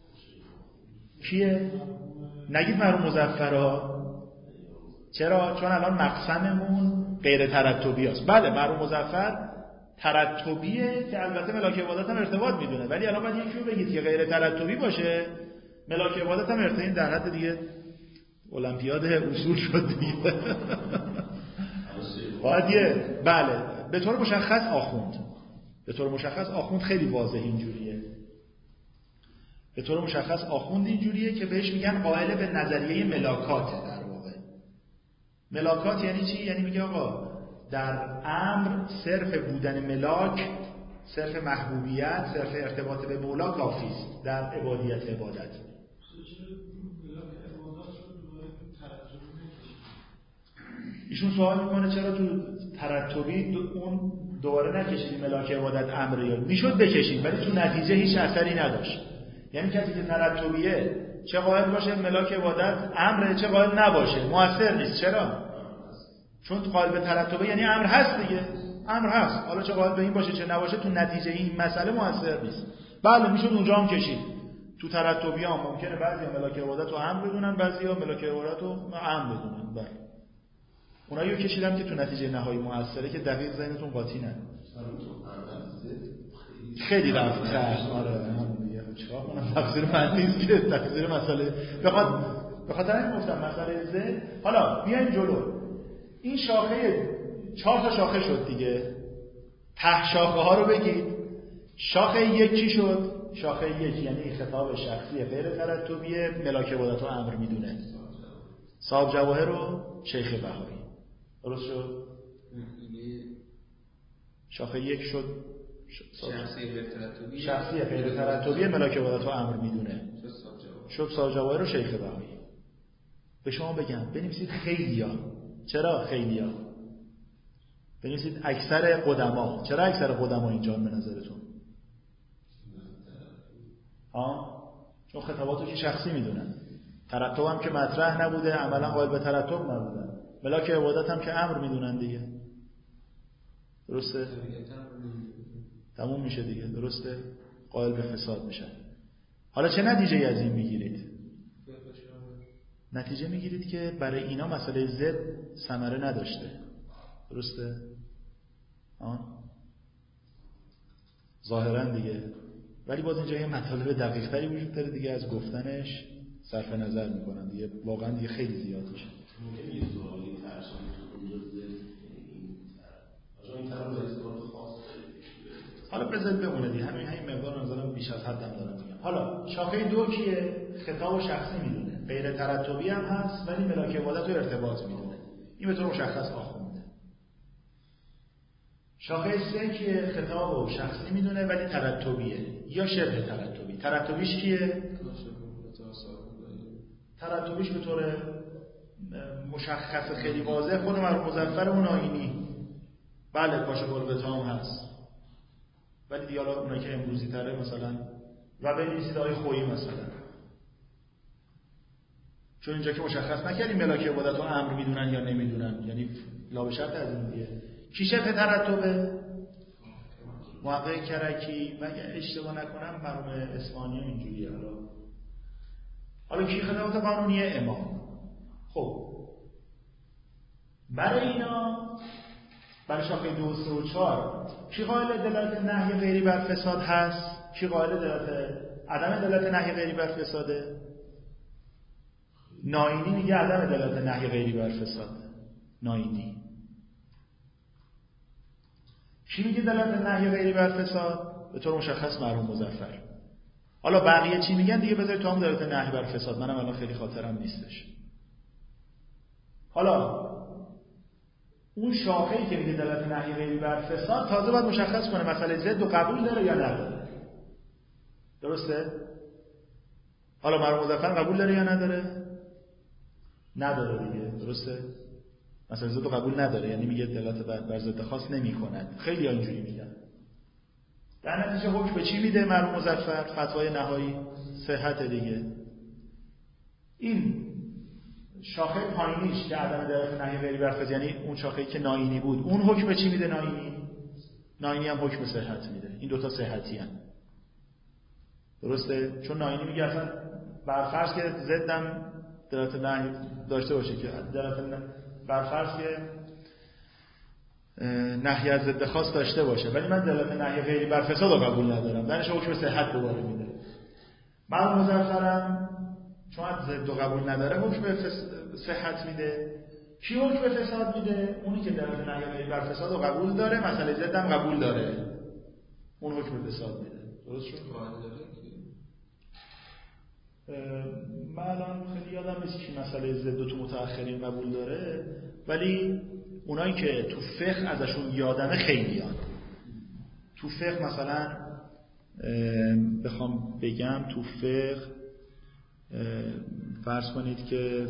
کیه؟ نگید مرحوم مظفرا. چرا؟ چون الان مقسممون غیر ترتبی است. بله مرحوم مظفر ترتبیه که البته ملاک عبادت هم ارتباط میدونه، ولی الان باید یکی رو بگید که غیر ترتبی باشه، ملاک عبادت هم ارتباط در حد دیگه المپیاد اصول شد دیگه. باید بله به طور مشخص آخوند، به طور مشخص آخوند خیلی واضح اینجوریه. به طور مشخص آخوند اینجوریه که بهش میگن قائل به نظریه ملاکات. در واقع ملاکات یعنی چی؟ یعنی میگه آقا در امر صرف بودن ملاک، صرف محبوبیت، صرف ارتباط به مولا کافی است در عبادیت عبادت. ایشون سوال میکنه چرا تو ترتبی اون دوباره نکشیدی ملاک عبادت امر؟ یا میشد بکشید ولی تو نتیجه هیچ اثری نداشت. یعنی کسی که ترتبیه چه قائل باشه ملاک عبادت امر، چه قائل نباشه مؤثر نیست. چرا؟ چون قائل به ترتبه یعنی امر هست دیگه، امر هست، حالا چه قائل به این باشه چه نباشه تو نتیجه این مسئله مؤثر نیست. بله میشد اونجا هم کشید. تو ترتبی ها ممکنه بعضیا ملاک عبادت رو امر بدونن، بعضیا ملاک عبادت رو امر بدونن. بله اونایی رو کشیدم که تو نتیجه نهایی مؤثره، که دقیق ذهنتون قاطی نه. خیلی رفت. آره چرا اون تفسیر من نیست که تفسیر مسئله بخواد به خاطر این گفتم مسئله ز. حالا بیاین جلو. این شاخه 4 تا شاخه شد دیگه. ته شاخه ها رو بگید. شاخه 1 چی شد؟ شاخه 1 یعنی خطاب شخصی غیر ترتبی ملاک عبادت و امر میدونه. صاحب جواهر رو شیخ بهایی. درست شد؟ شاخه 1 شد شخصی غیر ترتبی ملاک عبادت و امر میدونه. شد صاحب جواهر رو شیخ بهایی. به شما بگم بنویسید خیلیا. چرا خیلیا؟ بنویسید اکثر قدما. چرا اکثر قدما اینجا به نظرتون؟ چون خطاباتو که شخصی میدونن. ترتب هم که مطرح نبوده، عملا قائل به ترتب نبودن. ملاک عبادت هم که امر میدونن دیگه. درسته؟ تموم میشه دیگه. درسته؟ قائل به فساد میشن. حالا چه نتیجه‌ای از این میگیرید؟ نتیجه میگیرید که برای اینا مسئله ضد ثمره نداشته. درسته؟ ظاهرا دیگه. ولی باز اینجا یه مطالب دقیق تری وجود داره دیگه، از گفتنش صرف نظر میکنن دیگه. واقعا دیگه خیلی زیاد میشه. یه سوالی ترسان تو اونجا این طرف استفاده خاص حالا بذارید بمونه دیگه. همین مقدار نظرم بیش از حدم دارم میگم. حالا شاخه 2 کیه؟ خطاب و شخصی میدونه. غیر ترتبی هم هست ولی ملاک عبادت و ارتباط میدونه. این به طور مشخص آخونده. شاخه 3 کیه؟ خطاب و شخصی میدونه ولی ترتبیه یا شبه ترتبی. ترتبیش کیه؟ ترتبیش به طور مشخص خیلی واضح خود مرحوم مظفر اون آیینی. بله باشه قرب تام هست. ولی دیگه حالا اونایی که امروزی تره مثلا و بنویسید آقای خویی مثلا. چون اینجا که مشخص نکردیم ملاک عبادت و امر میدونن یا نمیدونن، یعنی لا به شرط از این دیگه. کی شبه ترتبه؟ محقق کرکی و اگه اشتباه نکنم مرحوم اسمانی اینجوریه. حالا کی خدمات قانونیه؟ امام. خب برای اینا، برای شاخه 2 3 و 4 کی قائل دلالت نهی غیری بر فساد هست؟ کی قائل دلالت عدم دلالت نهی غیری بر فساده؟ ناینی میگه عدم دلالت نهی غیری بر فساد. ناینی کی میگه دلالت نهی غیری بر فساد؟ به طور مشخص مرحوم مظفر. حالا بقیه چی میگن دیگه بذارید تو هم دلالت نهی بر فساد. منم الان خیلی خاطرم نیستش. حالا اون شاخه‌ای که میگه دلالت نهی غیری بر فساد تازه باید مشخص کنه مسئله ضد و قبول داره یا نداره. درسته؟ حالا مرحوم مظفر قبول داره یا نداره؟ نداره دیگه. درسته؟ مسئله ضد و قبول نداره، یعنی میگه دلالت بر ضد خاص نمی‌کند. خیلی اینجوری میگن. در نتیجه حکم به چی میده مرحوم مظفر؟ فتوای نهایی صحت دیگه. این شاخه پایینیش که عدم دلالت نهی غیری بر فساد، یعنی اون شاخه‌ای که ناینی بود، اون حکم به چی میده؟ ناینی هم حکم صحت میده. این دوتا صحتی هم. درسته؟ چون ناینی میگه اصلا بر فرض که ضدم دلالت نهی داشته باشه، که دلالت بر فرض که نهی از ضد خاص داشته باشه ولی من دلالت نهی غیری بر فساد رو قبول ندارم، درش حکم صحت دوباره میده. مرحوم مظفرم چون از ضد قبول نداره حکم به صحت میده. کی حکم به فساد میده؟ اونی که دلالت نهی غیری بر فساد رو قبول داره، مسئله ضد هم قبول داره، اون حکم به فساد میده. درست شد؟ من الان خیلی یادم نیست که مسئله ضد تو متأخرین قبول داره، ولی اونایی که تو فقه ازشون یادمه خیلیان. تو فقه مثلا بخوام بگم تو فقه فرض کنید که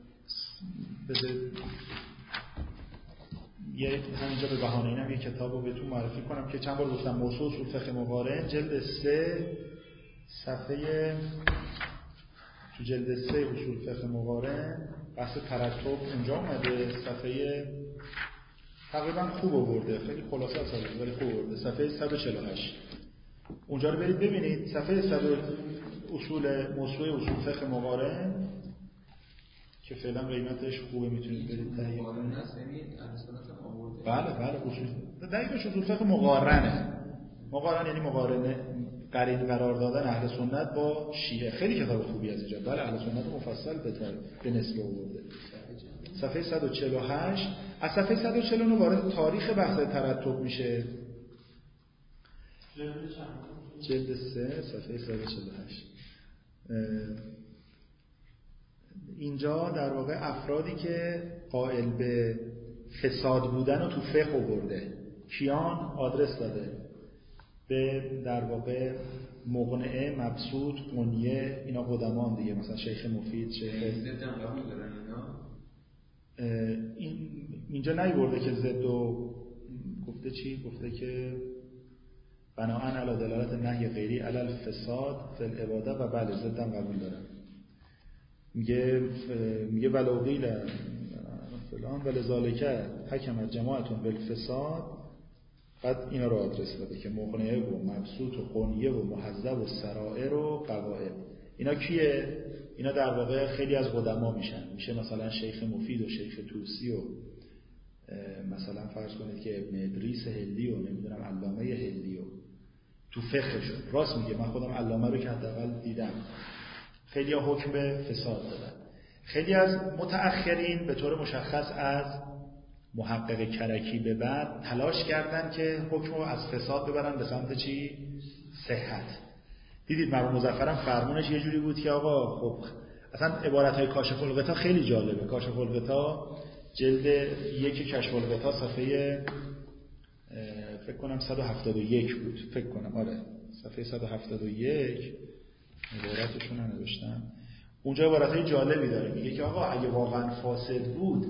همینجا به بهانه اینم یه کتاب رو بهتون معرفی کنم که چند بار گفتم، موسوعه اصول فقه مقارن جلد 3 صفحه، تو جلد 3 اصول فقه مقارن بحث ترتب اونجا اومده، صفحه تقریبا خوب آورده، خیلی خلاصه است ولی خوب آورده، صفحه 148. اونجا رو برید ببینید. صفحه 100 اصول موسوعه اصول فقه مقارن که فعلا قیمتش خوبه، میتونید برید تهیه کنید. بله اصول دقیقش اصول فقه مقارنه. مقارن یعنی مقارنه قرین قرار دادن اهل سنت با شیعه. خیلی کتاب خوبی از اینجا. بله اهل سنت مفصل به نسبه آورده. صفحه 148 از صفحه 149 وارد تاریخ بحث ترتب میشه. جلد 3 صفحه 148. اینجا در واقع افرادی که قائل به فساد بودن رو تو فقه آورده. کیان آدرس داده به در واقع مقنعه، مبسوط، قنیه، اینا قدمان دیگه، مثلا شیخ مفید، شیخ ضد هم قبول دارن اینا. اینجا نیورده که ضد و گفته چی؟ گفته که بناءً علی دلالت نهی غیری علی الفساد فی العباده و بله ضد هم قبول دارن. میگه ولو قیل فلان ولذالک حکمت جماعتون بالفساد. بعد اینا رو آدرس داده که مقنعه و مبسوط و قنیه و محذب و سرائر و قواعد. اینا کیه؟ اینا در واقع خیلی از قدما میشه مثلا شیخ مفید و شیخ طوسی و مثلا فرض کنید که ابن ادریس هلی و نمیدونم علامه هلی و تو فقهشون. راست میگه، من خودم علامه رو که حداقل دیدم. خیلی ها حکم به فساد دادن. خیلی از متأخرین به طور مشخص از محقق کرکی به بعد تلاش کردن که حکم رو از فساد ببرن به سمت چی؟ صحت. دیدید مرحوم مظفرم فرمونش یه جوری بود که آقا خب اصلا عبارت‌های کاشف الغطا خیلی جالبه. کاشف الغطا جلد 1 کشف الغطا صفحه فکر کنم 171 بود. فکر کنم آره صفحه 171 عبارتشون رو نوشتم. اونجا عبارت‌های جالبی داره. میگه که آقا اگه واقعا فاسد بود،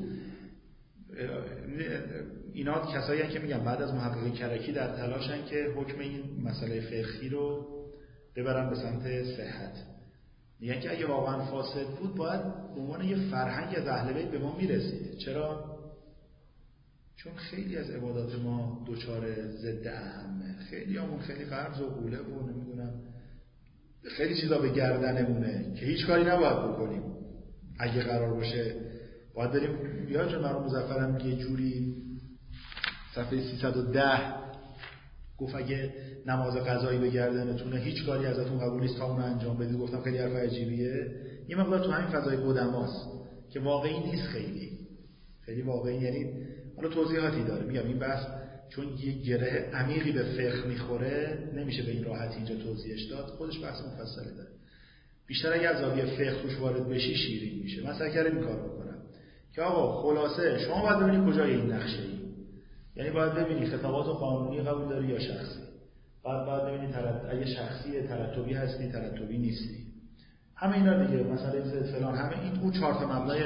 اینا کسایی هستن که میگن بعد از محقق کرکی در تلاشن که حکم این مسئله فقهی رو ببرن به سمت صحت. میگن که اگه واقعا فاسد بود باید به عنوان یه فرهنگ از اهل بیت به ما میرسید. چرا؟ چون خیلی از عبادات ما دوچار ضد اهمه. خیلی همون خیلی قرض و قوله و نمیدونم خیلی چیزا به گردنمونه که هیچ کاری نباید بکنیم. اگه قرار باشه باید بریم. یادتون مرحوم مظفرم یه جوری صفحه 310 گفت اگه نماز قضایی به گردنتونه هیچ کاری ازتون قبول نیست تا اون انجام بدید. گفتم خیلی حرف عجیبیه. یه مقدار تو همین فضای قدماست که واقعی نیست. خیلی واقعی، یعنی حالا توضیحاتی داره. میگم این بحث چون یه گره عمیقی به فقه میخوره نمیشه به این راحتی اینجا توضیحش داد. خودش بحث مفصلی داره. بیشتر اگه از زاویه فقه توش وارد بشی شیرین میشه. من سعی کردم این کارو بکنم که آقا خلاصه شما باید ببینید کجای این نقشه‌ای. یعنی باید ببینید خطابات قانونی قبول داری یا شخصی. باید ببینید اگه شخصی ترتبی هستی ترتبی نیستی. همه اینا دیگه مسئله زد فلان همه این اون 4 تا مبنای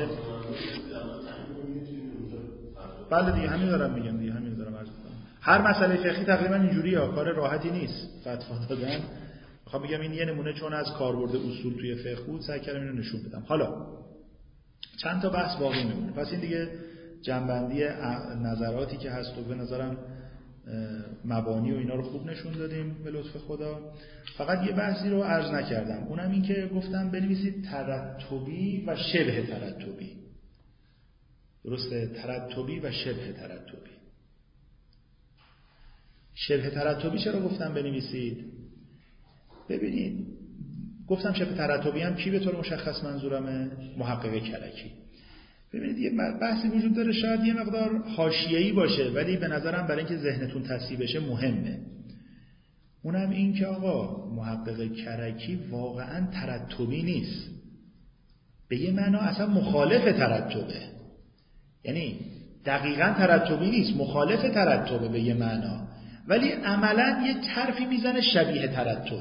بله دیگه همین دارم میگم دیگه همین دارم عرض می‌کنم. هر مسئله فقهی تقریبا اینجوریه. کار راحتی نیست فتوا دادن. میخوام بگم این یه نمونه چون از کاربرد اصول توی فقه بود سعی کردم اینو نشون بدم. حالا چند تا بحث باقی میمونه. پس این دیگه جنبندی نظراتی که هست و به نظرم مبانی و اینا رو خوب نشون دادیم به لطف خدا. فقط یه بحثی رو عرض نکردم، اونم این که گفتم بنویسید ترتبی و شبه ترتبی. درسته؟ ترتبی و شبه ترتبی. شبه ترتبی چرا گفتم بنویسید؟ ببینید گفتم شبه ترتبی هم کی به طور مشخص منظورمه؟ محقق کرکی. ببینید یه بحثی وجود داره شاید یه مقدار حاشیه‌ای باشه ولی به نظرم برای اینکه ذهنتون تصحیح بشه مهمه. اونم این که آقا محقق کرکی واقعا ترتبی نیست. به یه معنا اصلا مخالف ترتبه. یعنی دقیقاً ترتبی نیست، مخالف ترتبه به یه معنا، ولی عملاً یه طرفی میزنه شبیه ترتب.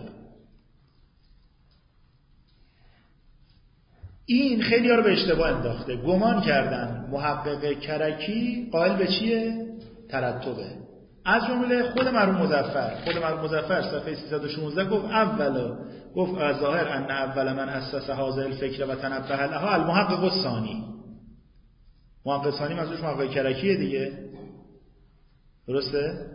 این خیلی ها رو به اشتباه انداخته. گمان کردن محقق کرکی قائل به چیه؟ ترتبه. از جمله خود مرحوم مظفر صفحه 316 گفت ظاهر ان اول من اسس هذا الفکر و تنبه لها المحقق الثانی. محقق ثانی منظورش محقق کرکیه دیگه. درسته؟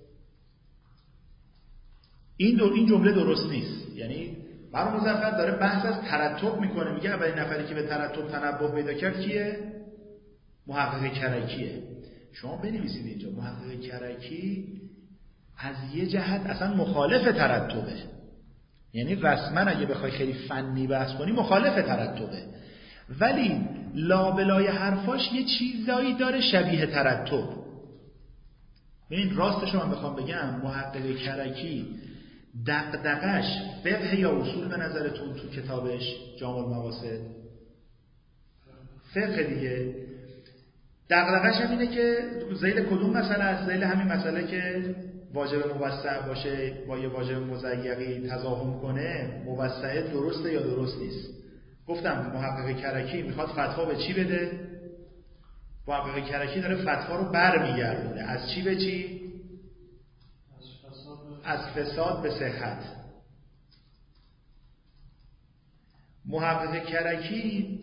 این جمله درست نیست. یعنی مرحوم مظفر داره بحث از ترتب میکنه، میگه اولین نفری که به ترتب تنبه پیدا کرد کیه؟ محقق کرکیه. شما بنویسید اینجا محقق کرکی از یه جهت اصلا مخالف ترتبه. یعنی رسما اگه بخوای خیلی فنی بحث کنی مخالف ترتبه، ولی لابلای حرفاش یه چیزایی داره شبیه ترتب. ببین راستش رو من بخوام بگم، محقق کرکی دغدغش فقه یا اصول به نظرتون تو کتابش جامع المواسط؟ فقه دیگه. دغدغش هم اینه که ذیل کدوم مسئله است؟ ذیل همین مسئله که واجب موسع باشه با یه واجب مضیقی تضاهم کنه، موسعه درسته یا درست نیست. گفتم محقق کرکی میخواد فتوا به چی بده؟ محقق کرکی داره فتوا رو برمیگردونه از چی به چی؟ از فساد به صحت. محقق کرکی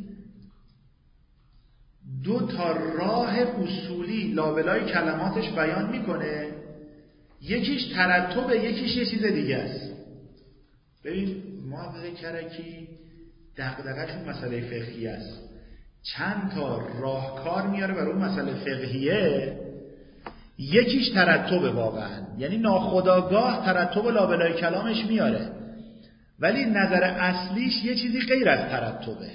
دو تا راه اصولی لابلای کلماتش بیان میکنه، یکیش ترتبه، یکیش یه چیز دیگه است. ببین محقق کرکی دغدغه‌ش اون مسئله فقهی است، چند تا راهکار میاره برای اون مسئله فقهیه. یکیش ترتبه واقعا، یعنی ناخودآگاه ترتب لابلای کلامش میاره، ولی نظر اصلیش یه چیزی غیر از ترتبه.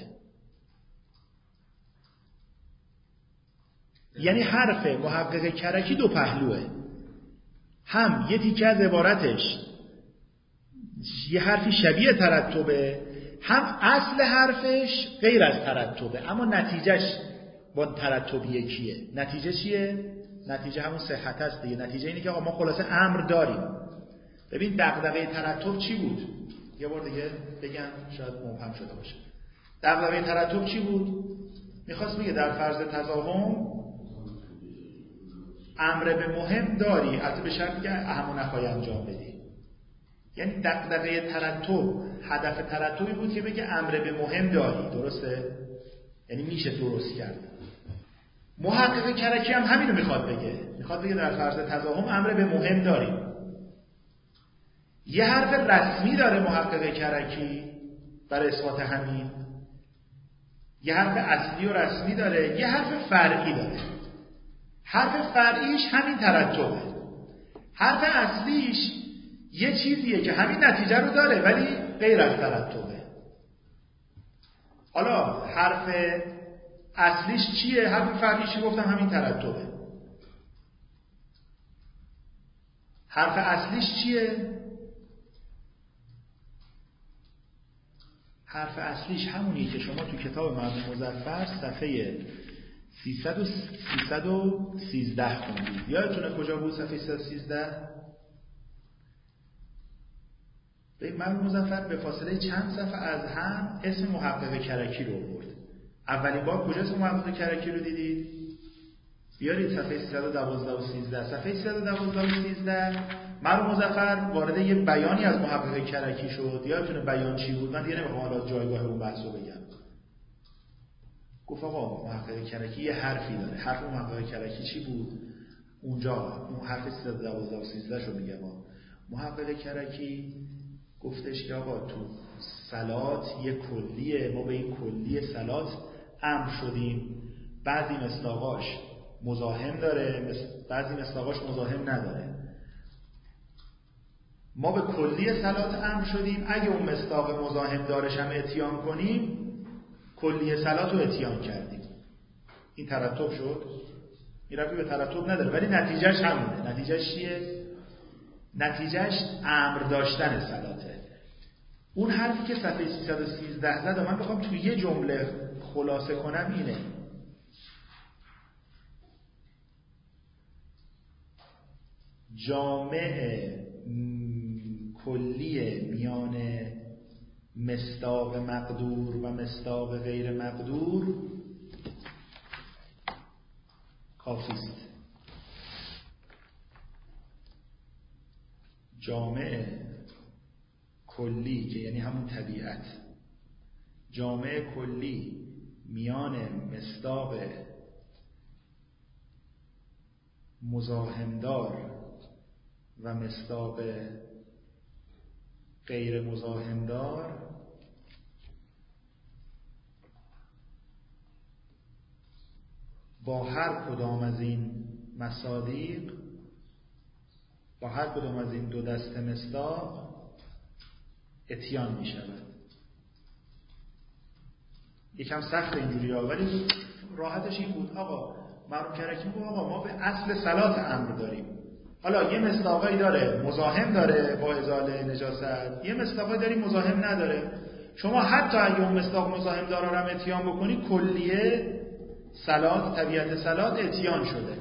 یعنی حرف محقق کرکی دو پهلوه، هم یه تیکه از عبارتش یه حرفی شبیه ترتبه، هم اصل حرفش غیر از ترتبه اما نتیجهش با ترتب یکیه. نتیجه چیه؟ نتیجه همون صحت است دیگه. نتیجه اینه که ما خلاصه امر داریم. ببین دغدغه ترتب چی بود؟ یه بار دیگه بگم شاید مبهم شده باشه. دغدغه ترتب چی بود؟ میخواست بگه در فرض تضاهم امر به مهم داری، البته به شرطی که اهم نخواهی انجام بدی. یعنی دغدغه ترتب، هدف ترتبی بود که بگه امر به مهم داری، درسته؟ یعنی میشه درست کرد. محقق کرکی هم همینو میخواد بگه. میخواد بگه در فرض تضاهم امر به مهم داریم. یه حرف رسمی داره محقق کرکی برای اثبات همین، یه حرف اصلی و رسمی داره، یه حرف فرعی داره. حرف فرعیش همین ترتبه، حرف اصلیش یه چیزیه که همین نتیجه رو داره ولی غیر از ترتبه. حالا حرف اصلیش چیه؟ حرف فرعیش گفتم همین ترتبه. حرف اصلیش چیه؟ حرف اصلیش همونیه که شما تو کتاب مبنی مظفر صفحه 313 خوندید. یادتونه کجا بود صفحه 313؟ به مبنی مظفر به فاصله چند صفحه از هم اسم محقق کرکی رو آورد. اولین بار کجا اسم محقق کرکی رو دیدید؟ بیارید صفحه 312 و 13. صفحه 312 و 13 مبنی مظفر وارد یه بیانی از محقق کرکی شد. یادتونه بیان چی بود؟ من دیگه نمیخوام حالا جایگاه اون بحث رو بگم. گفت آقا محقق کرکی یه حرفی داره. حرف محقق کرکی چی بود؟ اونجا اون حرف 312 و 13 شو میگم. محقق کرکی گفتش که آقا تو صلات یه کلیه، ما به این کلیه صلات امر شدیم. بعضی مصداقاش مزاحم داره، بعضی مصداقاش مزاحم نداره. ما به کلیه صلات امر شدیم، اگه اون مصداق مزاحم دارش هم اتیان کنیم کلیه صلات رو اتیان کردیم. این ترتب شد؟ این رفتی به ترتب نداره ولی نتیجهش همونه. نتیجهش چیه؟ نتیجهش امر داشتن صلاته. اون حرفی که صفحه 313 زد من بخوام توی یه جمله خلاصه کنم اینه: جامع کلی میان مصداق مقدور و مصداق غیر مقدور کافی است. جامع کلی که یعنی همون طبیعت، جامع کلی میان مصداق مزاحمدار و مصداق غیر مزاحمدار با هر کدام از این مصادیق با هر کدوم از این دو دسته مصداق اتیان می شود. یکم سخت اینجوری ها، ولی راحتش این بود آقا مرحوم کرکی بود آقا ما به اصل صلات امر داریم. حالا یه مصداقی داره مزاحم داره با ازاله نجاست، یه مصداقی داریم مزاحم نداره. شما حتی اگه اون مصداق مزاحم داره رو هم اتیان بکنی، کلیه صلات، طبیعت صلات اتیان شده.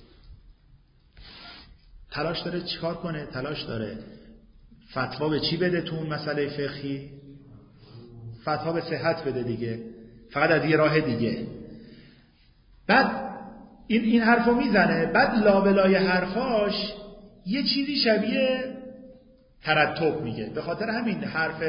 تلاش داره چیکار کنه؟ تلاش داره فتوا به چی بده تو اون مسئله فقهی؟ فتوا به صحت بده دیگه، فقط از یه راه دیگه. بعد این حرفو میزنه، بعد لابلای حرفاش یه چیزی شبیه ترتب میگه. به خاطر همین حرف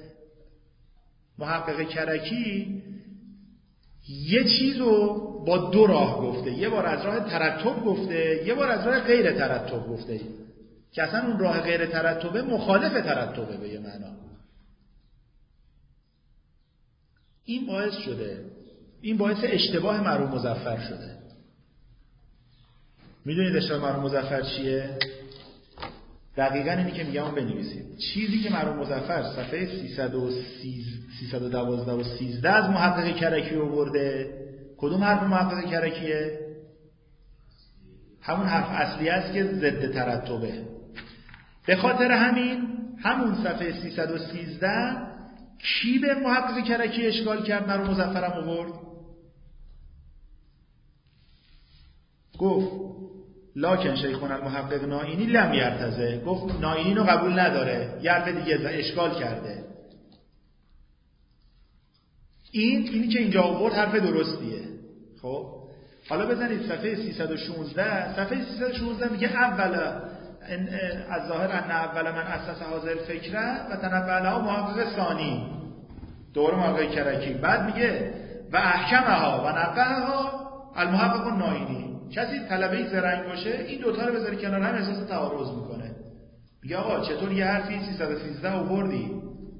محقق کرکی یه چیزو با دو راه گفته، یه بار از راه ترتب گفته، یه بار از راه غیر ترتب گفته، که اصلا اون راه غیر ترتبه مخالف ترتبه به یه معنا. این باعث اشتباه مرحوم مظفر شده. میدونید اشتباه مرحوم مظفر چیه؟ دقیقاً اینی که میگم بنویسید. چیزی که مرحوم مظفر صفحه 312 و 13 از محقق کرکی آورده، کدوم حرف محقق کرکیه؟ همون حرف اصلی است که ضد ترتبه. به خاطر همون صفحه 313 کی به محقق کرکی اشکال کرد؟ مرحوم مظفرم آورد، گفت لکن شیخون المحقق نائینی لم یرتضی، گفت نائینی رو قبول نداره، یه حرف دیگه اشکال کرده. اینی که اینجا آورد حرف درستیه. خب حالا بزنید صفحه 316. صفحه 316 میگه اولا از ظاهر ان اول من اساس حاضر فکره و تنبأ محقق ثانی، دور محقق کرکی. بعد میگه و احکمها و نبهها المحقق نائینی. کسی طلبه زرنگ باشه این دوتا رو بذاری کنار هم احساس تعارض میکنه. میگه آقا چطور یه حرفی 313 آوردی،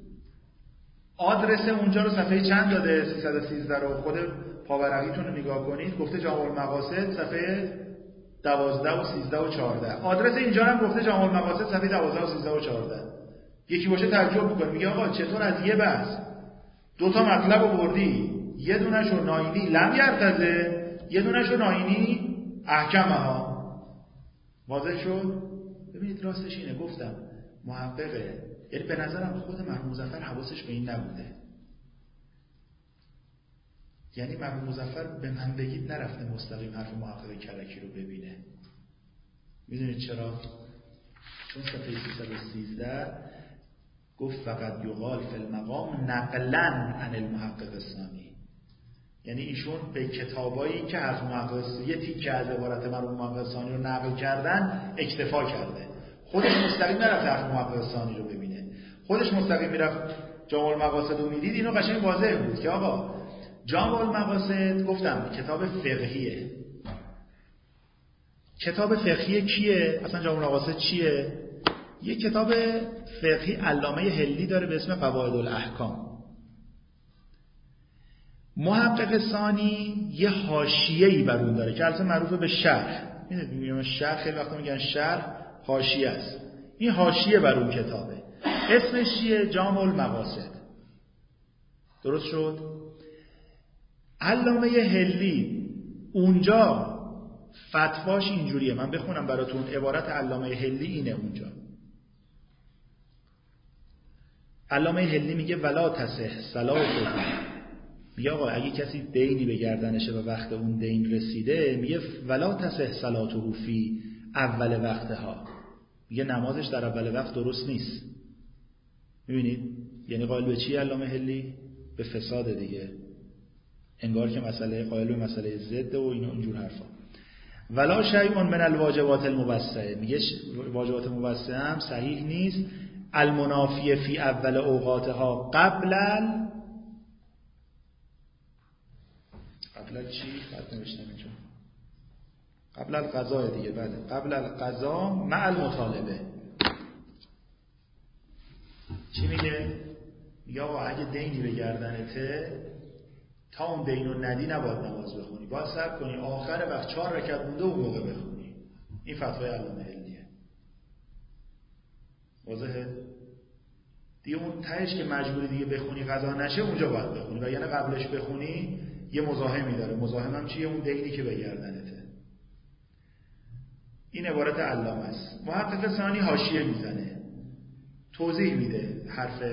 آدرس اونجا رو صفحه چند داده؟ 313 رو خود پاورقیتون رو نگاه کنید، گفته جامع المقاصد صفحه 12 و 13 و 14. آدرس اینجا هم گفته جامع المقاصد صفحه 12 و 13 و 14. یکی باشه تعجب میکنه، میگه آقا چطور از یه بحث دو تا مطلب آوردی، یه دونه‌شو نائینی لم یرتضی، یه دونه‌شو نائینی احکمها. واضح شد؟ ببینید راستش اینه، گفتم محققه، یعنی به نظرم خود مرحوم مظفر حواسش به این نبوده. یعنی مرحوم مظفر به من بگید نرفته مستقیم حرف محقق کرکی رو ببینه. میدونید چرا؟ چون صفحه 313 گفت فقط یقال فی المقام نقلا عن المحقق ثانی. یعنی ایشون به کتابایی که از محقق یه تیکه از عبارت مرحوم محقق ثانی رو نقل کردن اکتفا کرده. خودش مستقیم نرفت حرف محقق ثانی رو ببینه، خودش مستقیم میرفت جامع المقاصد رو میدید. اینو قشنگ واضح بود که آقا جامع المقاصد گفتم کتاب فقهیه. کتاب فقهی کیه؟ اصلا جامع المقاصد چیه؟ یه کتاب فقهی علامه هلی داره به اسم قواعد الاحکام. محقق ثانی یه حاشیه‌ای بر اون داره که البته معروفه به شرح. میدونید شرح خیلی وقتا میگن شرح، حاشیه است. این حاشیه بر اون کتابه، اسمش چیه؟ جامع المقاصد. درست شد؟ علامه هلی اونجا فتواش اینجوریه، من بخونم براتون. عبارت علامه هلی اینه اونجا. علامه هلی میگه ولا تصح صلاته. میگه آقا اگه کسی دینی به گردنشه و وقت اون دین رسیده، میگه ولا تصح صلاته فی اول وقتها. میگه نمازش در اول وقت درست نیست. میبینید؟ یعنی قائل به چی علامه هلی؟ به فساد دیگه. انگار که مسئله قائل به مسئله ضد و اینجور حرفا. ولا شیء من الواجبات الموسعه. میگه واجبات موسعه هم صحیح نیست. المنافی فی اول اوقاتها قبل چی؟ بعد نوشتم اینجا قبل القضاء دیگه. بله قبل القضاء مع المطالبه. چی میگه؟ میگه آقا اگه دینی به گردنته تا اون دینو ندی نباید نماز بخونی، باید صبر کنی آخر وقت 4 رکعت مونده اون موقع بخونی. این فتوای علامه هلیه. واضحه؟ دیگه اون تهش که مجبوری دیگه بخونی قضا نشه اونجا باید بخونی، و یعنی قبلش بخونی یه مزاحمی داره. مزاحم هم چیه؟ اون دینی که به گردنته. این عبارت علامه است. محقق ثانی حاشیه میزنه، توضیح میده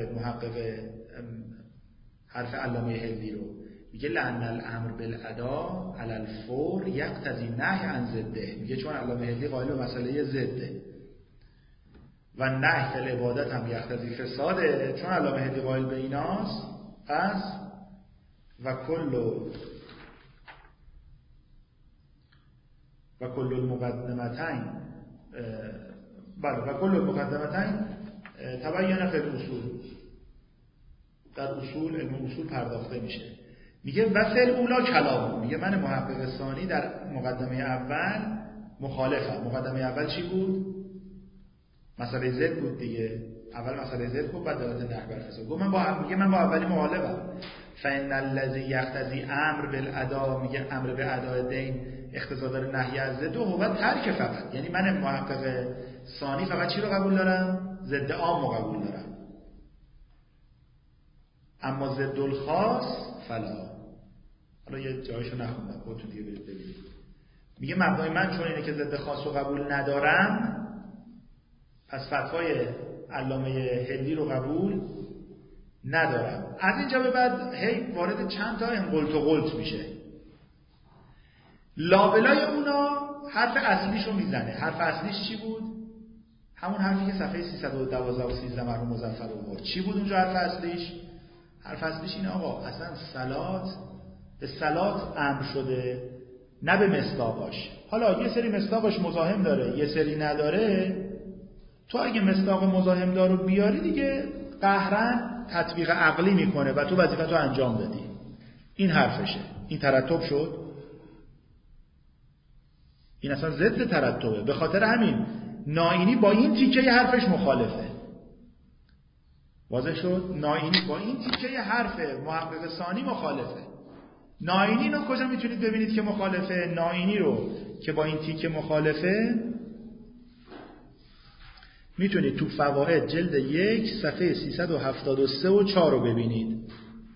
حرف علامه هندی رو. میگه لأن الامر بالاداء علی الفور یقتضی نهی عن ضده. میگه چون علامه هندی قائل به مسئله ضده و نهی فی العبادت هم یقتضی فساده، چون علامه هندی قائل به ایناست، پس و کل المقدمتین تبین فی الاصول. در اصول، علم اصول پرداخته میشه. میگه و فی الاولی کلام. میگه من محقق ثانی در مقدمه اول مخالفم. مقدمه اول چی بود؟ مسئله ضد بود دیگه. اول مسئله ضد بود، بعد دلالت نهی بر فساد. من با اولی مخالفم. فإن الذی یقتضی امر بالاداء، میگه امر به اداء دین اقتضا داره نهی از ضد و هو ترک فقط. یعنی من محقق ثانی فقط چی رو قبول دارم؟ ضد عام رو قبول دارم. اما ضد الخاص فلا. حالا یه جایشو نخوندم، خودتون دیگه برید ببینید. میگه مبنای من چون اینه که ضد خاص رو قبول ندارم، پس فتوای علامه هندی رو قبول ندارم. از اینجا به بعد هی وارد چند تا انقلت و قلت میشه. لابلای اونا حرف اصلیش رو میزنه. حرف اصلیش چی بود؟ همون حرفی که صفحه 312 و 13 مرحوم مظفر آورد. چی بود اونجا حرف اصلیش؟ حرف اصلیش اینه آقا اصلا به صلات امر شده، نه به مصداقاش. حالا یه سری مصداقاش مزاحم داره، یه سری نداره. تو اگه مصداق مزاحم دارو بیاری دیگه قهرن تطبیق عقلی میکنه و تو وظیفتو انجام دادی. این حرفشه. این ترتب شد. این اصلا ضد ترتبه. به خاطر همین نائینی با این تیکه حرفش مخالفه. واضح شد؟ نائینی با این تیکه حرف محقق ثانی مخالفه. نائینی رو کجا میتونید ببینید که مخالفه؟ نائینی رو که با این تیکه مخالفه میتونید تو فواید جلد 1 صفحه 373 و 4 رو ببینید.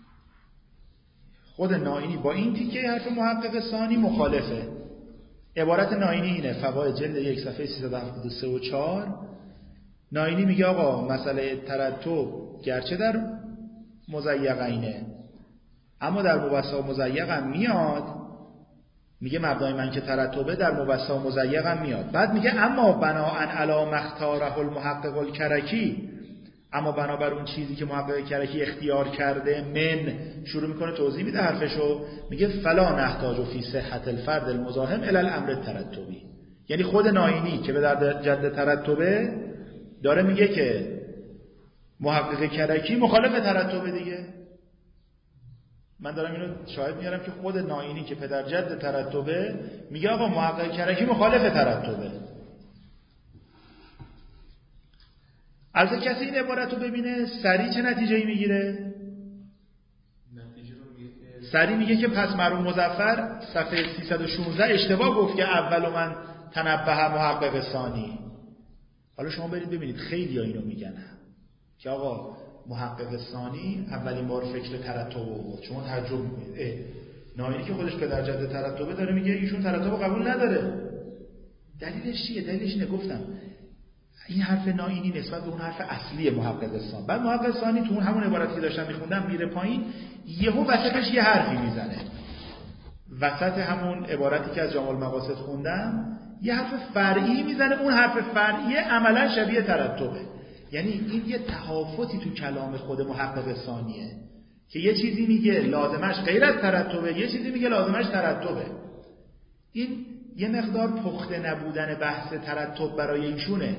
خود نائینی با این تیکه حرف محقق ثانی مخالفه. عبارت نائینی اینه، فواید جلد 1 صفحه 373 و 4. نائینی میگه آقا مسئله ترتب گرچه در مضیقینه اما در موسع و مضیق هم میاد. میگه مبنای من که ترتبه در موسع و مضیق هم میاد. بعد میگه اما بناءً علی مختاره المحقق الکرکی، اما بنابر اون چیزی که محقق کرکی اختیار کرده، من شروع میکنه توضیح میده حرفشو. میگه فلا نحتاج فی صحت الفرد المزاحم الی الامر الترتبی. یعنی خود نائینی که به در جد ترتبه داره میگه که محقق کرکی مخالف ترتبه دیگه. من دارم اینو شاهد میارم که خود نائینی که پدر جد ترتبه میگه آقا محقق کرکی مخالف ترتبه. البته کسی این عبارت رو ببینه سریع چه نتیجه‌ای میگیره؟ سریع میگه که پس مرحوم مظفر صفحه 316 اشتباه گفت که اولو من تنبه محقق ثانی. حالا شما برید ببینید خیلی ها اینو میگن که آقا محقق ثانی اولین بار فکر ترتب آورد. شما تعجب میکنید نائینی که خودش پدر جد ترتبه داره میگه ایشون ترتب قبول نداره. دلیلش چیه؟ دلیلش اینه گفتم این حرف نائینی نسبت به اون حرف اصلی محقق ثانی. بعد محقق ثانی تو اون همون عبارتی که داشتم میخوندم میره پایین، یهو وسطش یه حرفی میزنه. وسط همون عبارتی که از جامع المقاصد خوندم یه حرف فرعی میزنه. اون حرف فرعی عملا شبیه ترتبه. یعنی این یه تهافتی تو کلام خود محقق ثانیه که یه چیزی میگه لازمش غیر از ترتبه، یه چیزی میگه لازمش ترتبه. این یه مقدار پخته نبودن بحث ترتب برای ایشونه.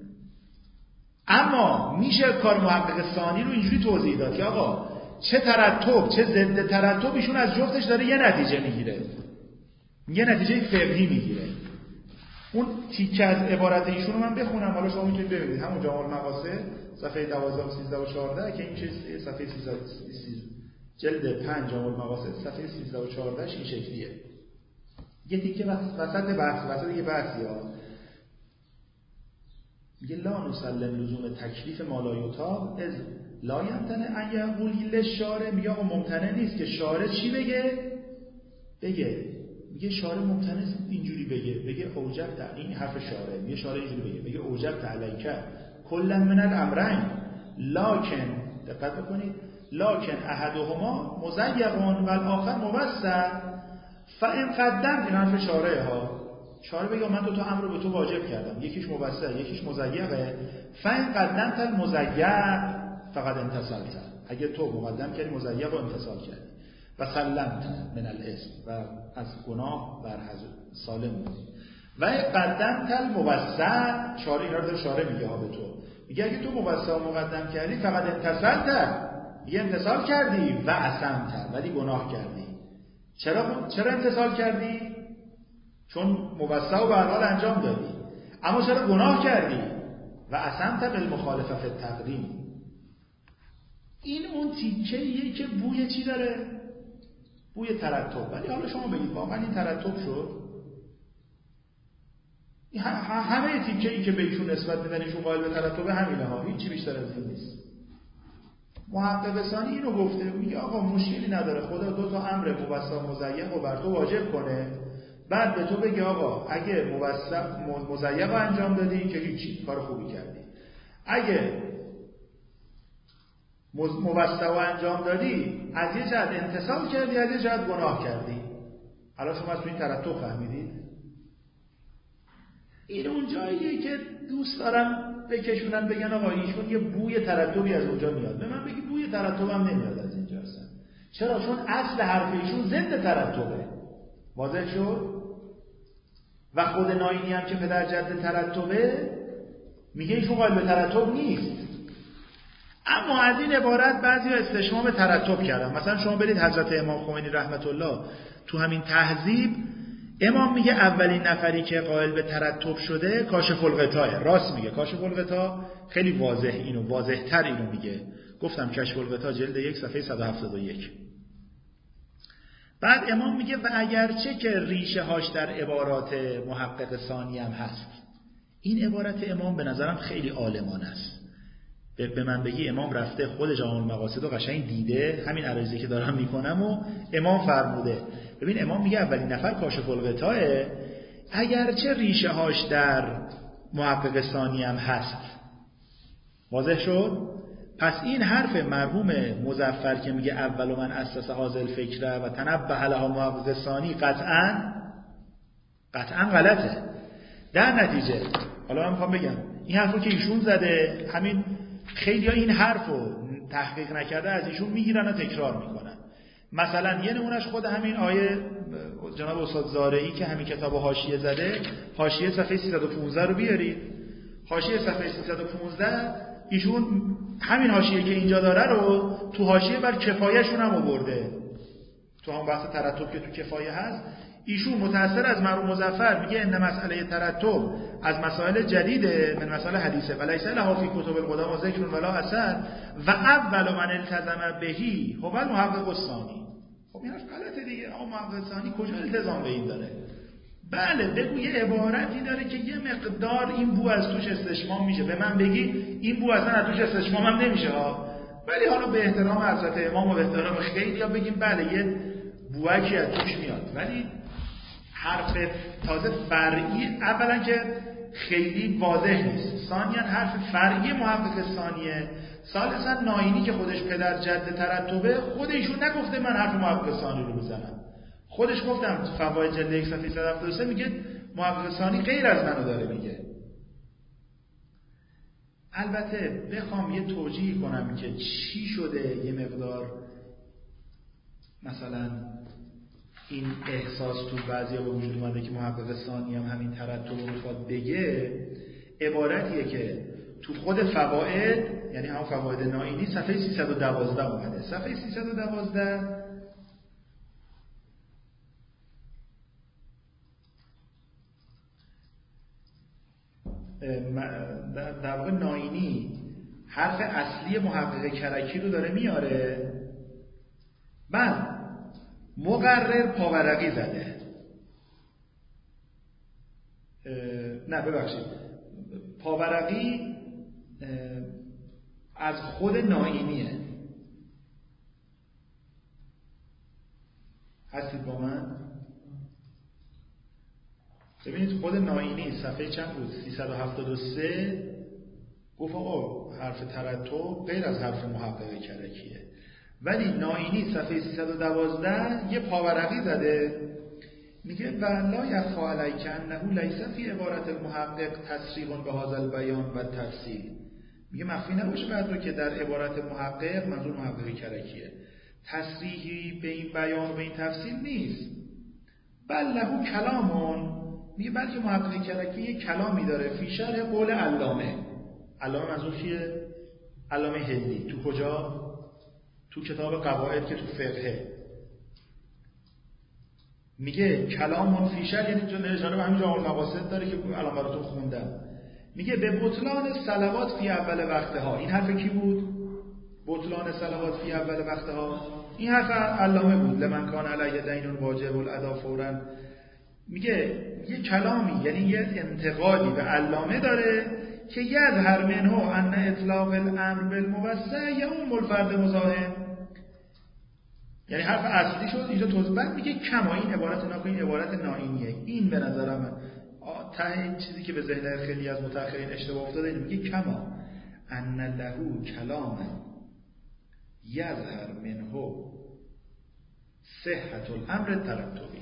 اما میشه کار محقق ثانی رو اینجوری توضیح داد که آقا چه ترتب چه ضد ترتب ایشون از جفتش داره یه نتیجه میگیره، یه نتیجه فقهی میگیره. اون تیکه از عبارت ایشون رو من بخونم، حالا شما میتونید ببینید همون جامع المقاصد صفحه 12 و 13 و 14 که این چیز صفحه 13 جلد 5 جامع المقاصد صفحه 13 و 14 این شکلیه. یه تیکه وسط بحث، وسط یه بحثی ها میگه لا نسلم لزوم تکلیف مالایوتا از لا یمتنع ان یقول للشارع. میگه آقا ممتنع نیست که شارع چی بگه. میگه شارع ممتنع نیست اینجوری بگه اوجبت، این حرف شارع، میگه شارع اینجوری بگه اوجبت علیک کلا من الامرین لکن، دقت بکنید، لکن احدهما مزیق و الاخر موسع فان قدمت، این حرف شارع ها. شارع بگه من دو تا امر رو به تو واجب کردم، یکیش موسع یکیش مزیقه، فان قدمت المزیق فقط امتثلت، اگه تو مقدم کردی مزیق رو امتثال کردی و سلمت من الاسم و از گناه بر سالم بودی و قدمت الموسع، شارع اینا رو شارع میگه ها به تو، میگه اگه تو موسع مقدم کردی فقط امتثلت، یه امتثال کردی و عصمت، ولی گناه کردی. چرا امتثال کردی؟ چون موسع رو به هر حال انجام دادی، اما چرا گناه کردی؟ و عصمت بالمخالفه فی التقدیم. این اون تیکه‌ایه که بوی چی داره؟ بوی ترتب. ولی حالا شما بگید واقعا این ترتب شد؟ همه تیکه‌ای که بهشون نسبت میدنشون قائل به ترتبه همینه ها، هیچی بیشتر از این نیست. محقق ثانی اینو گفته، میگه آقا مشکلی نداره خدا دو تا امر موسع مزیق رو بر تو واجب کنه، بعد به تو بگه آقا اگه مزیق رو انجام دادی که هیچی، کار خوبی کردی، اگه موسع رو انجام دادی از یه جهت امتثال کردی، از یه جهت گناه کردی. الان شما از تو این ترتب فهمیدید؟ این اون جاییه که دوست دارم بکشونن بگن آقا ایشون یه بوی ترتبی از اونجا میاد. به من بگی بوی ترتب هم نمیاد از اینجا اصلا. چرا؟ چون اصل حرف ایشون ضد ترتبه. واضح شد؟ و خود ناینی هم که پدر جد ترتبه میگه ایشون قائل به ترتب نیست. اما از این عبارت بعضی استشمام ترتب کردن. مثلا شما برید حضرت امام خمینی رحمت الله تو همین تهذیب، امام میگه اولین نفری که قائل به ترتب شده کاشف الغطاه. راست میگه، کاشف الغطاه خیلی واضح، اینو واضح‌تر اینو میگه. گفتم کاشف الغطاه جلد 1 صفحه 171. بعد امام میگه و اگرچه که ریشه هاش در عبارات محقق ثانی هم هست، این عبارت امام به نظرم خیلی عالمانه است. به من بگی امام رفته خود جامع المقاصد رو قشنگ دیده، همین عرضی که دارم میکنم و امام فرموده. ببین امام میگه اولین نفر کاشف الغطاه، اگرچه ریشه هاش در محقق ثانی هم هست. واضح شد؟ پس این حرف مرحوم مظفر که میگه اول من اسس هذا الفکر و تنبه لها محقق ثانی قطعا غلطه. در نتیجه حالا من میخوام بگم این حرفو که ایشون زده، همین خیلی ها این حرفو تحقیق نکرده از ایشون میگیرن و تکرار میکنن. مثلا یه نمونش خود همین آیه جناب استاد زارعی که همین کتابو حاشیه زده، حاشیه صفحه 315 رو بیارید. حاشیه صفحه 315 ایشون همین حاشیه که اینجا داره رو تو حاشیه بر کفایه‌شون هم آورده. تو هم بحث ترتب که تو کفایه هست، ایشون متأثر از مرحوم مظفر میگه ان مسئله ترتب از مسائل جدیده من مسائل حدیثه ولیس له فی کتب القدما ذکر ولا اثر و اول من التزم بهی هو المحقق الثانی. خب این حرف غلطه دیگه. اما محقق ثانی کجا التزام به این داره؟ بله بگو یه عبارتی داره که یه مقدار این بو از توش استشمام میشه. به من بگی این بو اصلا از توش استشمام هم نمیشه ها. ولی حالا به احترام حضرت امام و به احترام خیلی ها بگیم بله یه بوکی از توش میاد. ولی حرف تازه فرعی اولا که خیلی واضح نیست، ثانیاً حرف فرعی محقق ثانیه، ثالثاً ناینی که خودش پدر جد ترتبه خود ایشون نگفته من حرف محقق ثانی رو میزنم. خودش گفتم فواید جلد 1 صفحه 173 میگه محقق ثانی غیر از منو داره میگه. البته بخوام یه توجیه کنم که چی شده یه مقدار مثلا این احساس تو بعضی ها به وجود اومده که محقق ثانی هم همین ترتب رو میخواد بگه، عبارتیه که تو خود فواید، یعنی هم فواید ناینی صفحه 312 اومده. صفحه 312 در واقع ناینی حرف اصلی محقق کرکی رو داره میاره، بعد مقرر پاورقی زده. نه ببخشید، پاورقی از خود نائینیه. هستید با من؟ ببینید خود نائینی صفحه چند بود؟ 373 گفت آقا حرف ترتب غیر از حرف محقق کرکیه. ولی نائینی صفحه 312 یه پاورقی زده میگه و لا یخفی علیک انه لیس فی عبارت المحقق تصریح به هذا البیان و تفصیل. میگه مخفی نباشه بعد که در عبارت محقق، منظور محقق کرکیه، تصریحی به این بیان و به این تفصیل نیست، بل له کلامون. میگه بلکه محقق کرکی یک کلامی داره فی شرح قول علامه. علامه منظور کیه؟ علامه هندی. تو کجا؟ تو کتاب قواعد که تو فقهه. میگه کلامون فی شرح، یعنی جون اشاره به همین جامع المقاصد داره که الان براتون خوندم. میگه به بطلان صلوات فی اول وقتها. این حرف کی بود؟ بطلان صلوات فی اول وقتها این حرف علامه بود. لمن کان علیه دین واجب الادا فورا. میگه یه کلامی، یعنی یه انتقادی به علامه داره که یظهر منه ان اطلاق الامر بالموسع یوم الفرد مزاحم. یعنی حرف اصلی شد اینجا توضیح. بعد میگه کما، این عبارت ناکن، این عبارت نائینیه. این به نظر من این چیزی که به ذهن خیلی از متأخرین اشتباه افتاده اینه. میگه کما ان له کلام یظهر منه صحت الامر ترتبی.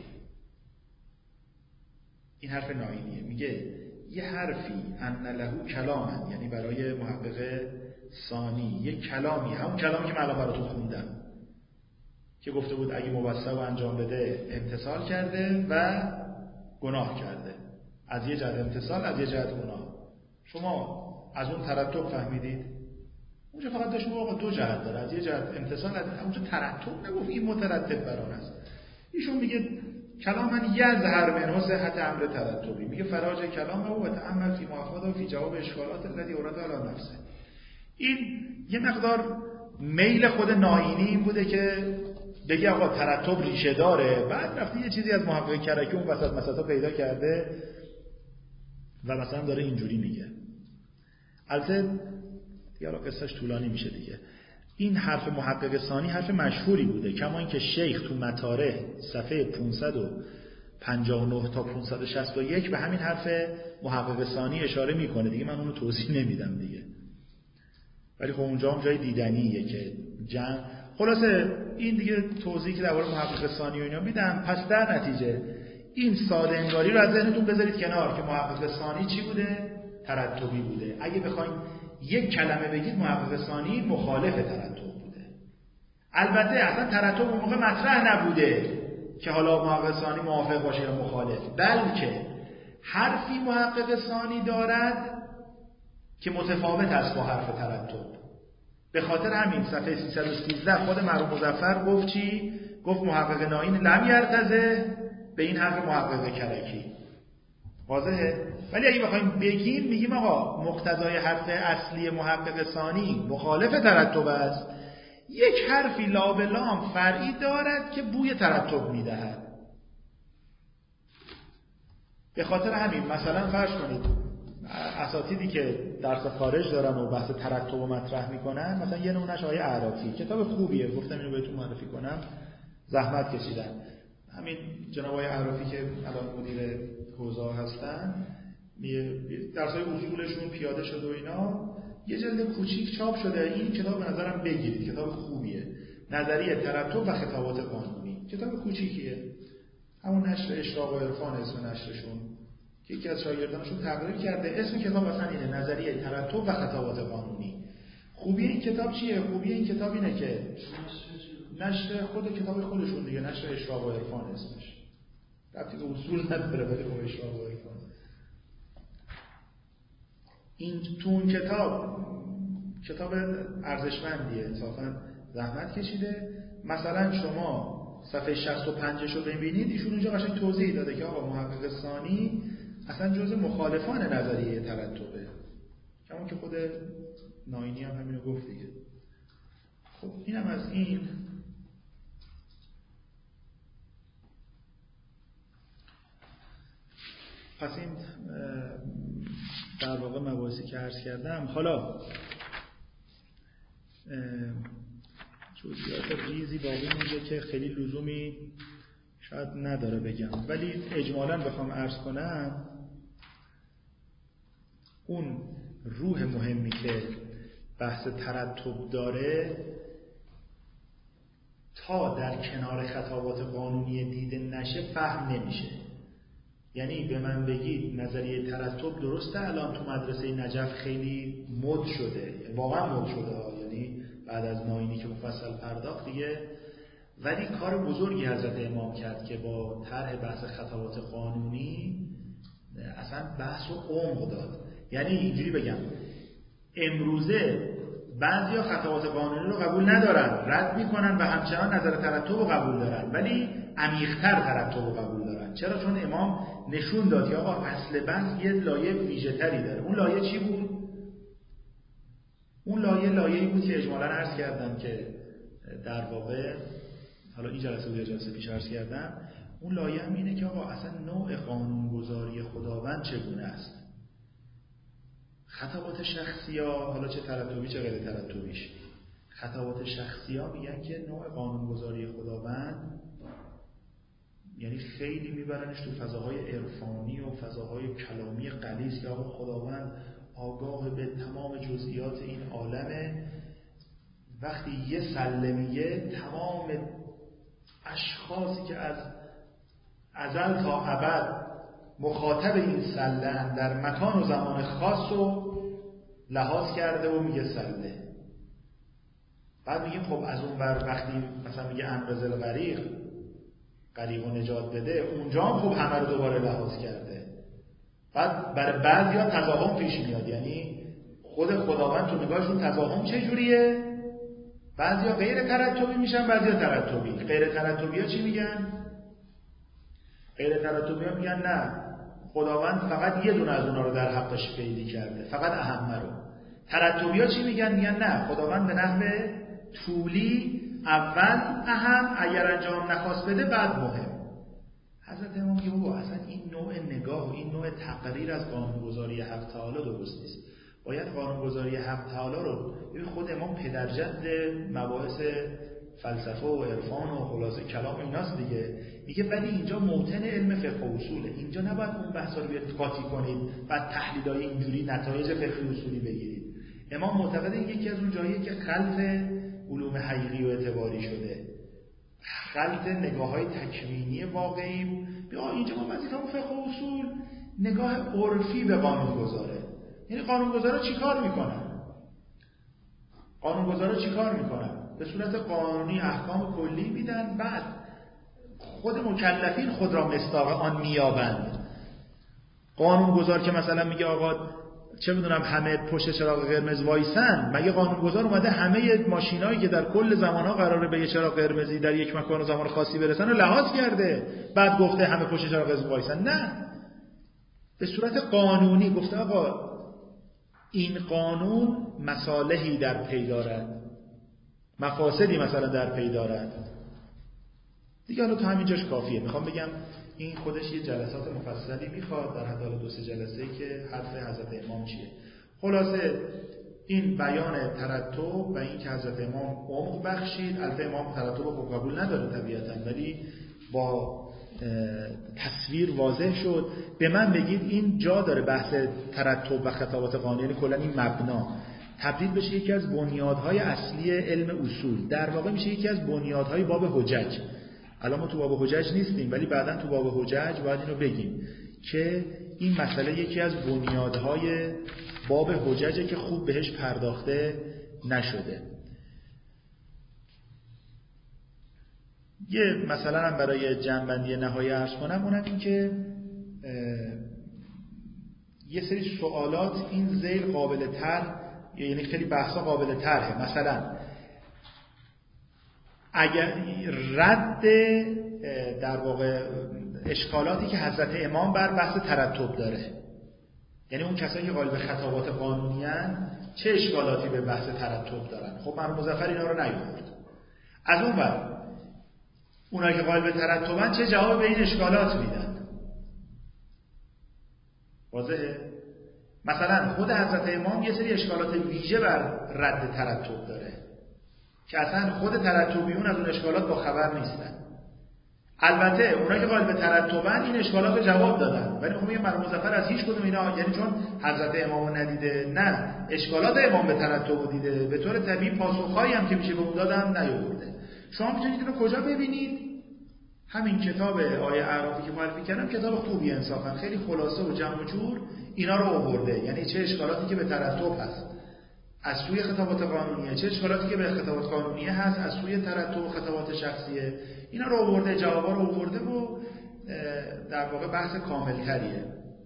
این حرف نائینیه. میگه یه حرفی ان له کلام، یعنی برای محقق ثانی یه کلامی، همون کلامی که من الان براتون خوندم که گفته بود اگه موسع و انجام بده امتثال کرده و گناه کرده. از یه جهت امتثال، از یه جهت گناه. شما از اون ترتب فهمیدید؟ اونجا فقط داشت آقا دو جهت داره، از یه جهت امتثال، از اونجا ترتب نگفت این مترتب بر آن است. ایشون میگه کلام من یظهر منه صحت امر ترتبی. میگه فراج کلام او و تأمل فی مفاد و فی جواب اشکالات الذی اورد علی نفسه. این یه مقدار میل خود نائینی این بوده که بگه آقا ترتب ریشه داره. بعد رفتی یه چیزی از محقق کرکی اون وسط مسطا پیدا کرده و مثلا داره اینجوری میگه. البته دیگه قصهش طولانی میشه دیگه. این حرف محقق ثانی حرف مشهوری بوده، کما اینکه شیخ تو مطارح صفحه 559 تا 561 به همین حرف محقق ثانی اشاره میکنه دیگه. من اونو توضیح نمیدم دیگه، ولی خب اونجا هم جای دیدنیه که جمع. خلاصه این دیگه توضیحی که درباره محقق ثانی و اینا میدم. پس در نتیجه این ساده انگاری رو از ذهنتون بذارید کنار که محقق ثانی چی بوده؟ ترتبی بوده. اگه بخواید یک کلمه بگید محقق ثانی مخالف ترتب بوده. البته اصلا ترتب اون موقع مطرح نبوده که حالا محقق ثانی موافق باشه یا مخالف، بلکه حرفی محقق ثانی دارد که متفاوت است با حرف ترتب. به خاطر همین صفحه 313 خود مرحوم مظفر گفت چی؟ گفت محقق نائین لم یرتضی به این حرف محقق کرکی. واضحه؟ ولی اگه بخوایم بگیم میگیم آقا مقتضای حرف اصلی محقق ثانی مخالف ترتب است، یک حرفی لابلام فرعی دارد که بوی ترتب میدهد. به خاطر همین مثلا فرض کنید اساتیدی که درس خارج دارن و بحث ترتب و مطرح میکنن، مثلا یه نمونهش آیه اعرافی، کتاب خوبیه، گفتم اینو بهتون معرفی کنم، زحمت کشیدن. همین جناب آقای اعرافی که الان مدیر حوزه هستن، درسای اصولشون پیاده شده و اینا، یه جلد کوچیک چاپ شده. این کتاب به نظرم بگیرید، کتاب خوبیه. نظریه ترتب و خطابات قانونی، کتاب کوچیکیه. همون نشر اشراق و عرفان اسم نشرشون که یکی از شاگردانشون تقریر کرده. اسم کتاب مثلا اینه، نظریه ترتب و خطابات قانونی. خوبی این کتاب چیه؟ خوبی این کتاب اینه که نشر خود کتاب خودشون دیگه، نشر اشراق و عرفان اسمش، ربطی به اصول نداره ولی خب اشراق و عرفان. این تو اون کتاب ارزشمندیه، انصافا زحمت کشیده. مثلا شما صفحه 65 رو ببینید، ایشون اونجا قشنگ توضیح داده که آقا محقق ثانی اصلا جزء مخالفان نظریه ترتبه، همون که خود نائینی هم همینو گفت دیگه. خب اینم از این. پس این در واقع مباحثی که عرض کردم. حالا جزئیات ریزی باقی مونده که خیلی لزومی شاید نداره بگم، ولی اجمالاً بخوام عرض کنم اون روح مهمی که بحث ترتب داره تا در کنار خطابات قانونی دیده نشه فهم نمیشه. یعنی به من بگید نظریه ترتب درسته الان تو مدرسه نجف خیلی مد شده، واقعا مد شده، یعنی بعد از ناینی که مفصل پرداخت دیگه، ولی کار بزرگی حضرت امام کرد که با طرح بحث خطابات قانونی اصلا بحث رو عمق داد. یعنی اینجوری بگم امروزه بعضیا خطابات قانونی رو قبول ندارن، رد میکنن و همچنان نظر ترتب رو قبول دارن، ولی عمیق‌تر ترتب رو قبول دارن. چرا؟ چون امام نشون داد که آقا اصل بحث یه لایه ویژه‌تری داره. اون لایه چی بود؟ اون لایه‌ای بود که اجمالاً عرض کردم که در واقع حالا این جلسه و جلسه پیش عرض کردم، اون لایه هم اینه که آقا اصلا نوع قانونگذاری خداوند چگونه است. خطابات شخصی‌ها، حالا چه ترتبی چه غیر ترتبیش، خطابات شخصی‌ها میگن که نوع قانونگذاری خداوند یعنی خیلی میبرنش تو فضاهای عرفانی و فضاهای کلامی غلیظ که آقا خداوند آگاه به تمام جزئیات این عالمه. وقتی یه سلمیه تمام اشخاصی که از ازل تا ابد مخاطب این سله در مکان و زمان خاص رو لحاظ کرده و میگه سله. بعد میگیم خب از اون ور وقتی مثلا میگه انقذ الغریق، غریق و نجات بده، اونجا هم خب همه رو دوباره لحاظ کرده. بعد برای بعضیا تضاهم پیش میاد، یعنی خود خداوند تو نگاهشون تضاهم چجوریه؟ بعضیا غیر ترتبی میشن، بعضیا ترتبی. غیر ترتبی ها چی میگن؟ غیر ترتبی ها میگن نه، خداوند فقط یه دونه از اونا رو در حقش پیدا کرده، فقط اهمه رو. ترتبی ها چی میگن؟ میگن نه، خداوند به نحو طولی اول اهم، اگر انجام نخواست بده بعد مهم. حضرت امام میگه بابا اصلا این نوع نگاه و این نوع تقریر از قانونگذاری حق تعالی درست نیست. باید قانونگذاری حق تعالی رو، خود امام پدرجد مباحث فلسفه و عرفان و خلاصه کلام ایناست دیگه، میگه ولی اینجا موطن علم فقه و اصوله، اینجا نباید اون بحثا رو قاطی کنید بعد تحلیلای اینجوری نتایج فقهی اصولی بگیرید. امام معتقده این یکی از اون جاییه که خلط علوم حقیقی و اعتباری شده، خلط نگاه‌های تکوینی واقعی. بیا اینجا ما وظیفه‌مون فقه و اصول، نگاه عرفی به قانونگذاره. یعنی قانونگذارا چیکار میکنن؟ قانونگذارا چیکار میکنن؟ به صورت قانونی احکام کلی میدن، بعد خود مکلفین خود را مصداق آن میابند. قانونگذار که مثلا میگه آقا چه میدونم همه پشت چراغ قرمز وایسن، مگه قانونگذار اومده همه ماشینایی که در کل زمانها قراره به یه چراغ قرمزی در یک مکان و زمان خاصی برسن رو لحاظ کرده بعد گفته همه پشت چراغ قرمز وایسن؟ نه، به صورت قانونی گفته آقا این قانون مصالحی در پی دارد، مفاسدی مثلا در پی دارد دیگه. حالا تو همینجاش کافیه. میخوام بگم این خودش یه جلسات مفصلی میخواد، در حد حالا 2-3 جلسه‌ای که حرف حضرت امام چیه. خلاصه این بیان ترتب و این که حضرت امام عمق بخشید. البته امام ترتب رو قبول نداره طبیعتاً، ولی با تصویر واضح شد. به من بگید این جا داره بحث ترتب و خطابات قانونی، کلا این مبنا تبدیل بشه یکی از بنیادهای اصلی علم اصول، در واقع میشه یکی از بنیادهای باب حجج. الان ما تو باب حجج نیستیم، ولی بعداً تو باب حجج باید اینو بگیم که این مسئله یکی از بنیادهای باب حججه که خوب بهش پرداخته نشده. یه مثلا هم برای جنبندی نهایی عرض کنم، اونم این که یه سری سوالات این ذیل قابل طرح، یعنی خیلی بحثا قابل طرحه. مثلا اگر رد در واقع اشکالاتی که حضرت امام بر بحث ترتب داره، یعنی اون کسایی که قائل به خطابات قانونی هستند چه اشکالاتی به بحث ترتب دارن. خب مرحوم مظفر اینا رو نیاورد. از اون ور اونایی که قائل به ترتبن چه جواب به این اشکالات میدن؟ واضحه؟ مثلا خود حضرت امام یه سری اشکالات ویژه بر رد ترتب داره که اصلا خود ترتبیون از اون اشکالات با خبر نیستن. البته اونایی که قائل به ترتبن این اشکالات رو جواب دادن، ولی میگم یه مرحوم مظفر از هیچ کدوم اینا، یعنی چون حضرت امامو ندیده، نه اشکالات امام به ترتب دیده، به طور طبیعی پاسخهایی هم که میشه به اون دادم نیاورده. شما میتونید اینو کجا ببینید؟ همین کتاب آیه اعرافی که معرفی کردم کتاب خوبی انصافا، خیلی خلاصه و جمع و جور اینا رو آورده، یعنی چه اشکالاتی که به ترتب هست از سوی خطابات قانونیه، چه اشکالاتی که به خطابات قانونیه هست از سوی ترتب خطابات شخصیه، اینا رو آورده، جوابا رو آورده و در واقع بحث کامل‌تریه.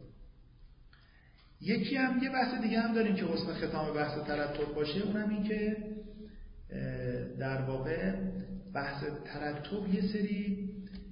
یکی هم یه بحث دیگه هم داریم که حسن ختام بحث ترتب باشه، اونم این که در واقع بحث ترتب یه سری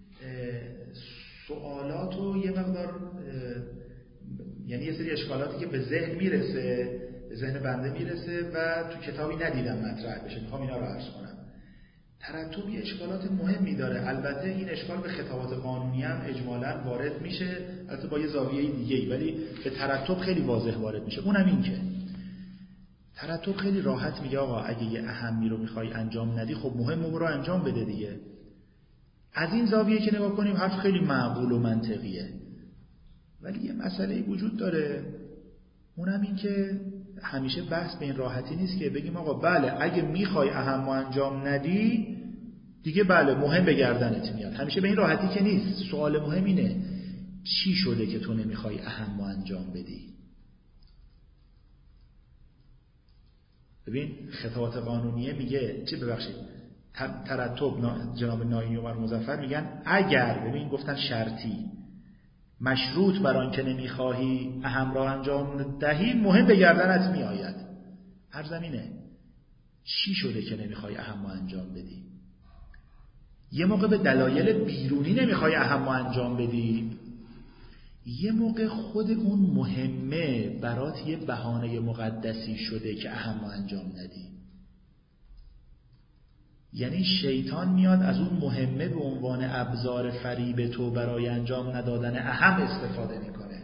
سوالات و یه مقدار یعنی یه سری اشکالاتی که به ذهن میرسه، به ذهن بنده میرسه و تو کتابی ندیدم مطرح بشه، میخوام اینا رو عرض کنم. ترتب یه اشکالات مهمی داره. البته این اشکال به خطابات قانونی هم اجمالاً وارد میشه، البته با یه زاویه دیگه‌ای، ولی به ترتب خیلی واضح وارد میشه. اونم این که ترتب خیلی راحت میگه آقا اگه یه اهمی رو میخوای انجام ندی، خب مهمه رو انجام بده دیگه. از این زاویه که نگاه کنیم حرف خیلی معقول و منطقیه، ولی یه مسئله وجود داره، اونم این که همیشه بحث به این راحتی نیست که بگیم آقا بله اگه میخوای اهم انجام ندی دیگه بله مهم به گردنت میاد. همیشه به این راحتی که نیست. سوال مهم اینه چی شده که تو نمیخوای اهم انجام بدی؟ ببین خطابات قانونیه میگه چه، ببخشید ترتب، جناب ناینی و مظفر میگن اگر، ببین گفتن شرطی، مشروط بر آن که نمیخواهی اهم را انجام دهی مهم به گردنت میآید. هر زمینه چی شده که نمیخوای اهم را انجام بدی؟ یه موقع به دلایل بیرونی نمیخوای اهم را انجام بدی، یه موقع خود اون مهمه برات یه بهانه مقدسی شده که اهم را انجام ندی. یعنی شیطان میاد از اون مهمه به عنوان ابزار فریب تو برای انجام ندادن اهم استفاده میکنه.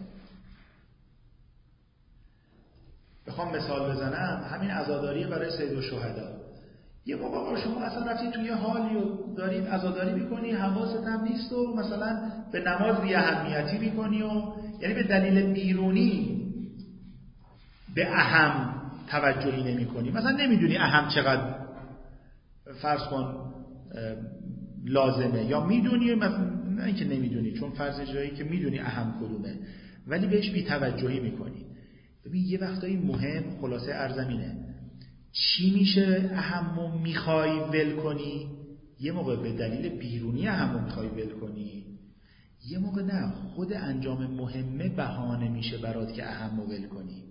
بخوام مثال بزنم، همین عزاداری برای سید الشهدا. یه موقع شما اصلا رفتی توی حالی و دارید عزاداری میکنی، حواست هم نیست و مثلا به نماز بی اهمیتی میکنی و یعنی به دلیل بیرونی به اهم توجهی نمیکنی. مثلا نمیدونی اهم چقدر فرض کن لازمه، یا میدونی، نه اینکه نمیدونی، چون فرض جایی که میدونی اهم کدومه ولی بهش بی توجهی میکنی. ببین یه وقتایی مهم، خلاصه ارزمینه، چی میشه اهمو میخوای ول کنی؟ یه موقع به دلیل بیرونی اهمو میخوای ول کنی، یه موقع نه، خود انجام مهمه بهانه میشه برات که اهمو ول کنی.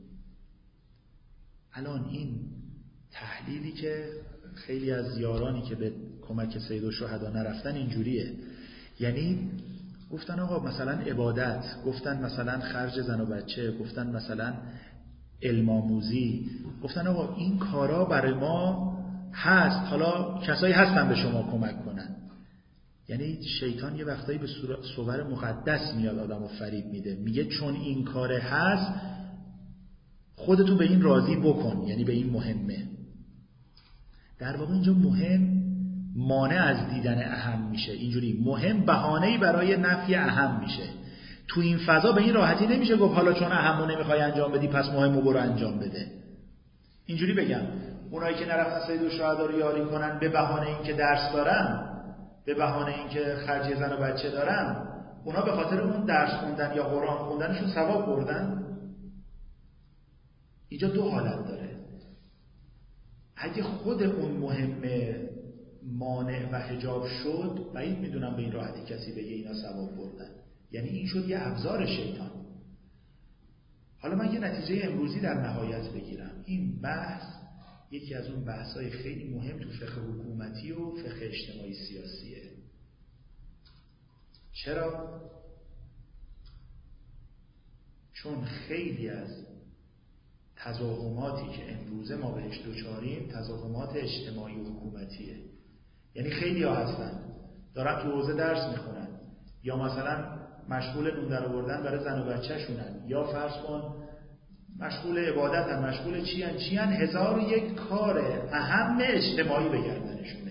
الان این تحلیلی که خیلی از یارانی که به کمک سید الشهدا نرفتن اینجوریه، یعنی گفتن آقا مثلا عبادت، گفتن مثلا خرج زن و بچه، گفتن مثلا علم آموزی، گفتن آقا این کارا برای ما هست، حالا کسایی هستن به شما کمک کنن. یعنی شیطان یه وقتایی به صور مقدس میاد آدمو فریب میده، میگه چون این کاره هست خودتو به این راضی بکن، یعنی به این مهمه. در واقع اینجا مهم مانع از دیدن اهم میشه، اینجوری مهم بهانه‌ای برای نفی اهم میشه. تو این فضا به این راحتی نمیشه گفت حالا چون اهمو نمیخوای انجام بدی پس مهمو برو انجام بده. اینجوری بگم اونایی که نرفتن سید الشهدا رو یاری کنن به بهانه اینکه درس دارن، به بهانه اینکه خرج زن و بچه دارن، اونا به خاطر اون درس خوندن یا قرآن خوندنشون ثواب بردن. اینجا دو حالت داره. اگه خود اون مهمه مانع و حجاب شد، بعید میدونم به این راحتی کسی بگه اینا ثواب بردن، یعنی این شد یه ابزار شیطان. حالا من یه نتیجه امروزی در نهایت بگیرم. این بحث یکی از اون بحث‌های خیلی مهم تو فقه حکومتی و فقه اجتماعی سیاسیه. چرا؟ چون خیلی از تزاحماتی که امروزه ما بهش دوچاریم تزاحمات اجتماعی و حکومتیه. یعنی خیلی ها هستن دارن تو حوزه درس میخونن، یا مثلا مشغول نون در آوردن برای زن و بچه شونن، یا فرض کن مشغول عبادتن، مشغول چیان 1001 کار اهم اجتماعی به گردنشونه.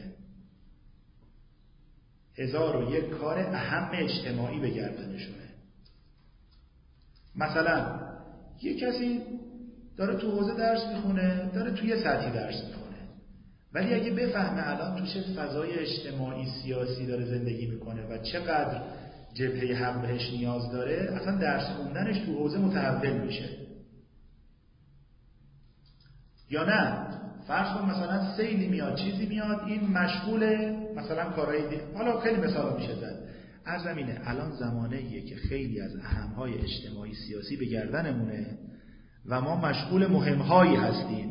1001 کار اهم اجتماعی به گردنشونه. مثلا یه کسی داره تو حوزه درس میخونه، داره توی سطحی درس میخونه، ولی اگه بفهمه الان تو چه فضای اجتماعی سیاسی داره زندگی میکنه و چقدر جبهه حق بهش نیاز داره، اصلا درس خوندنش تو حوزه متحول میشه. یا نه فرض کن مثلا سیلی میاد، چیزی میاد، این مشغول مثلا کارهای دیگه. حالا خیلی مثال میشه زد. عرضم اینه الان زمانه‌ایه که خیلی از اهم‌های اجتماعی سیاسی به گردنمونه و ما مشغول مهم‌هایی هستیم.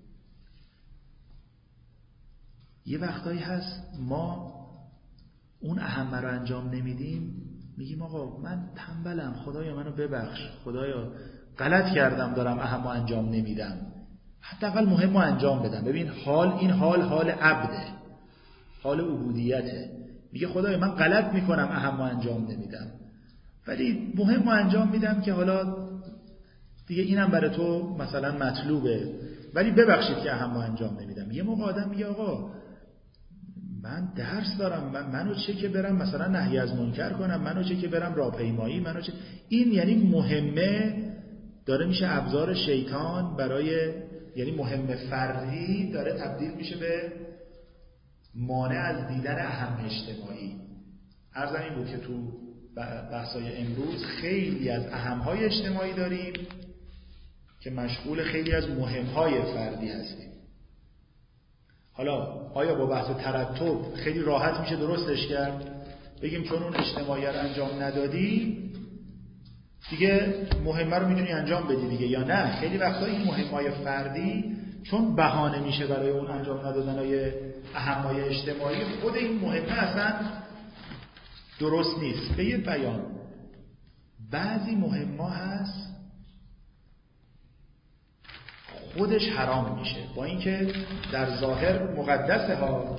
یه وقتایی هست ما اون اهم رو انجام نمیدیم، میگیم آقا من تنبلم، خدایا منو ببخش، خدایا غلط کردم دارم اهم رو انجام نمیدم، حداقل مهم رو انجام بدم. ببین این حال عبده، حال عبودیته. میگه خدایا من غلط میکنم اهم رو انجام نمیدم، ولی مهم رو انجام میدم که حالا دیگه اینم برای تو مثلا مطلوبه، ولی ببخشید که اهم رو انجام نمیدم. یه موقع آدم میگه آقا من درس دارم، منو چه که برم مثلا نهی از منکر کنم، منو چه که برم راهپیمایی، منو چه. این یعنی مهمه داره میشه ابزار شیطان برای، یعنی مهمه فردی داره تبدیل میشه به مانع از دیدن اهم اجتماعی. عرضم این بود که تو بحثای امروز خیلی از اهمهای اجتماعی داریم که مشغول خیلی از مهمهای فردی هستیم. حالا آیا با بحث ترتب خیلی راحت میشه درستش کرد؟ بگیم چون اون اجتماعی رو انجام ندادی دیگه مهمه رو میتونی انجام بدی دیگه، یا نه خیلی وقتا این مهمهای فردی چون بهانه میشه برای اون انجام ندادنهای اهمهای اجتماعی، خود این مهمه اصلا درست نیست. به یه بیان بعضی مهمه هست خودش حرام میشه، با اینکه در ظاهر مقدسه ها.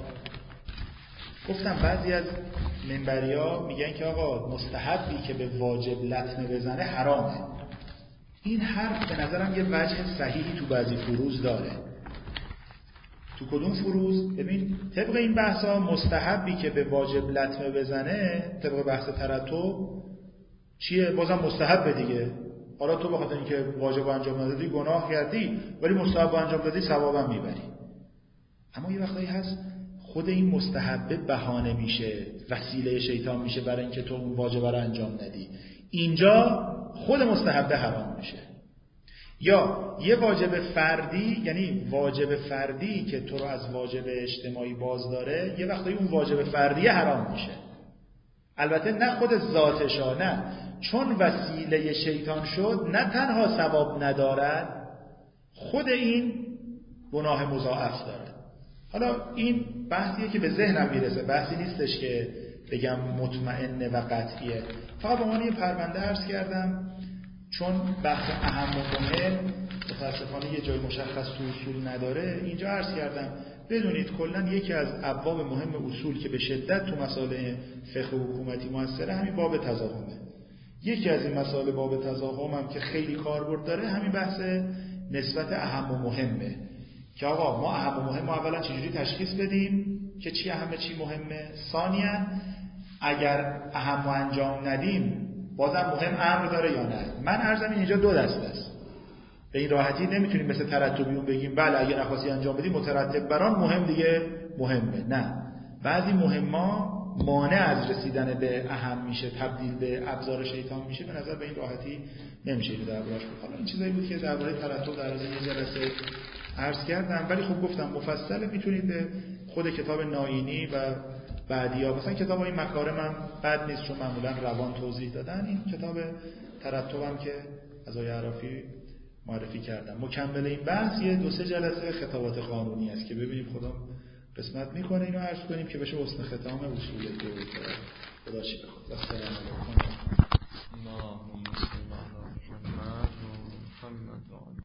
گفتم بعضی از منبریا میگن که آقا مستحبی که به واجب لطمه بزنه حرامه. این حرف به نظرم یه وجه صحیحی تو بعضی فروض داره. تو کدوم فروض؟ ببین طبق این بحثا مستحبی که به واجب لطمه بزنه طبق بحث ترتب چیه؟ بازم مستحب دیگه. حالا تو بخاطر اینکه واجب انجام ندادی گناه کردی، ولی مستحب انجام دادی ثوابم میبری. اما یه وقتایی هست خود این مستحبه بهانه میشه، وسیله شیطان میشه برای اینکه تو اون واجب رو انجام ندی. اینجا خود مستحبه حرام میشه. یا یه واجب فردی، یعنی واجب فردی که تو رو از واجب اجتماعی باز داره، یه وقتایی اون واجب فردی حرام میشه. البته نه خود ذاتشا، نه، چون وسیله شیطان شد نه تنها ثواب ندارد، خود این گناه مضاعف داره. حالا این بحثیه که به ذهنم میرسه، بحثی نیستش که بگم مطمئنه و قطعیه. فقط به عنوان یه پرونده عرض کردم، چون بحث اهم و مهم متاسفانه یه جای مشخص تو اصول نداره. اینجا عرض کردم بدونید کلا یکی از ابواب مهم اصول که به شدت تو مسائل فقه و حکومتی موثره همین باب تضاهمه. یکی از این مسائل باب تضاهم هم که خیلی کاربرد داره همین بحث نسبت اهم و مهمه، که آقا ما اهم و مهم اولا چجوری تشخیص بدیم که چی اهمه چی مهمه. ثانیاً اگر اهم و انجام ندیم بازم مهم امر داره یا نه. من عرضم اینجا دو دسته است. به این راحتی نمیتونیم مثل ترتبیون بگیم بله اگه نخواستی انجام بدی مترتب بران مهم دیگه مهمه. نه، بعضی مهم‌ها مانع از رسیدن به اهم میشه، تبدیل به ابزار شیطان میشه. به نظر به این راحتی نمیشه اینو دربارش گفت. حالا این چیزایی بود که درباره ترتب در از این جلسه عرض کردم، ولی خب گفتم مفصل میتونید به خود کتاب ناینی و بعدیا، مثلا کتاب این مکارم هم بد نیست چون معمولا روان توضیح دادن. این کتاب ترتبم که از آقای عرافی معرفی کردم. مکمل این بحث یه 2-3 جلسه خطابات قانونی است که ببینیم خدا قسمت میکنه اینو عرض کنیم که بشه حسن ختام اصول دو. خدا شکر. السلام علیکم.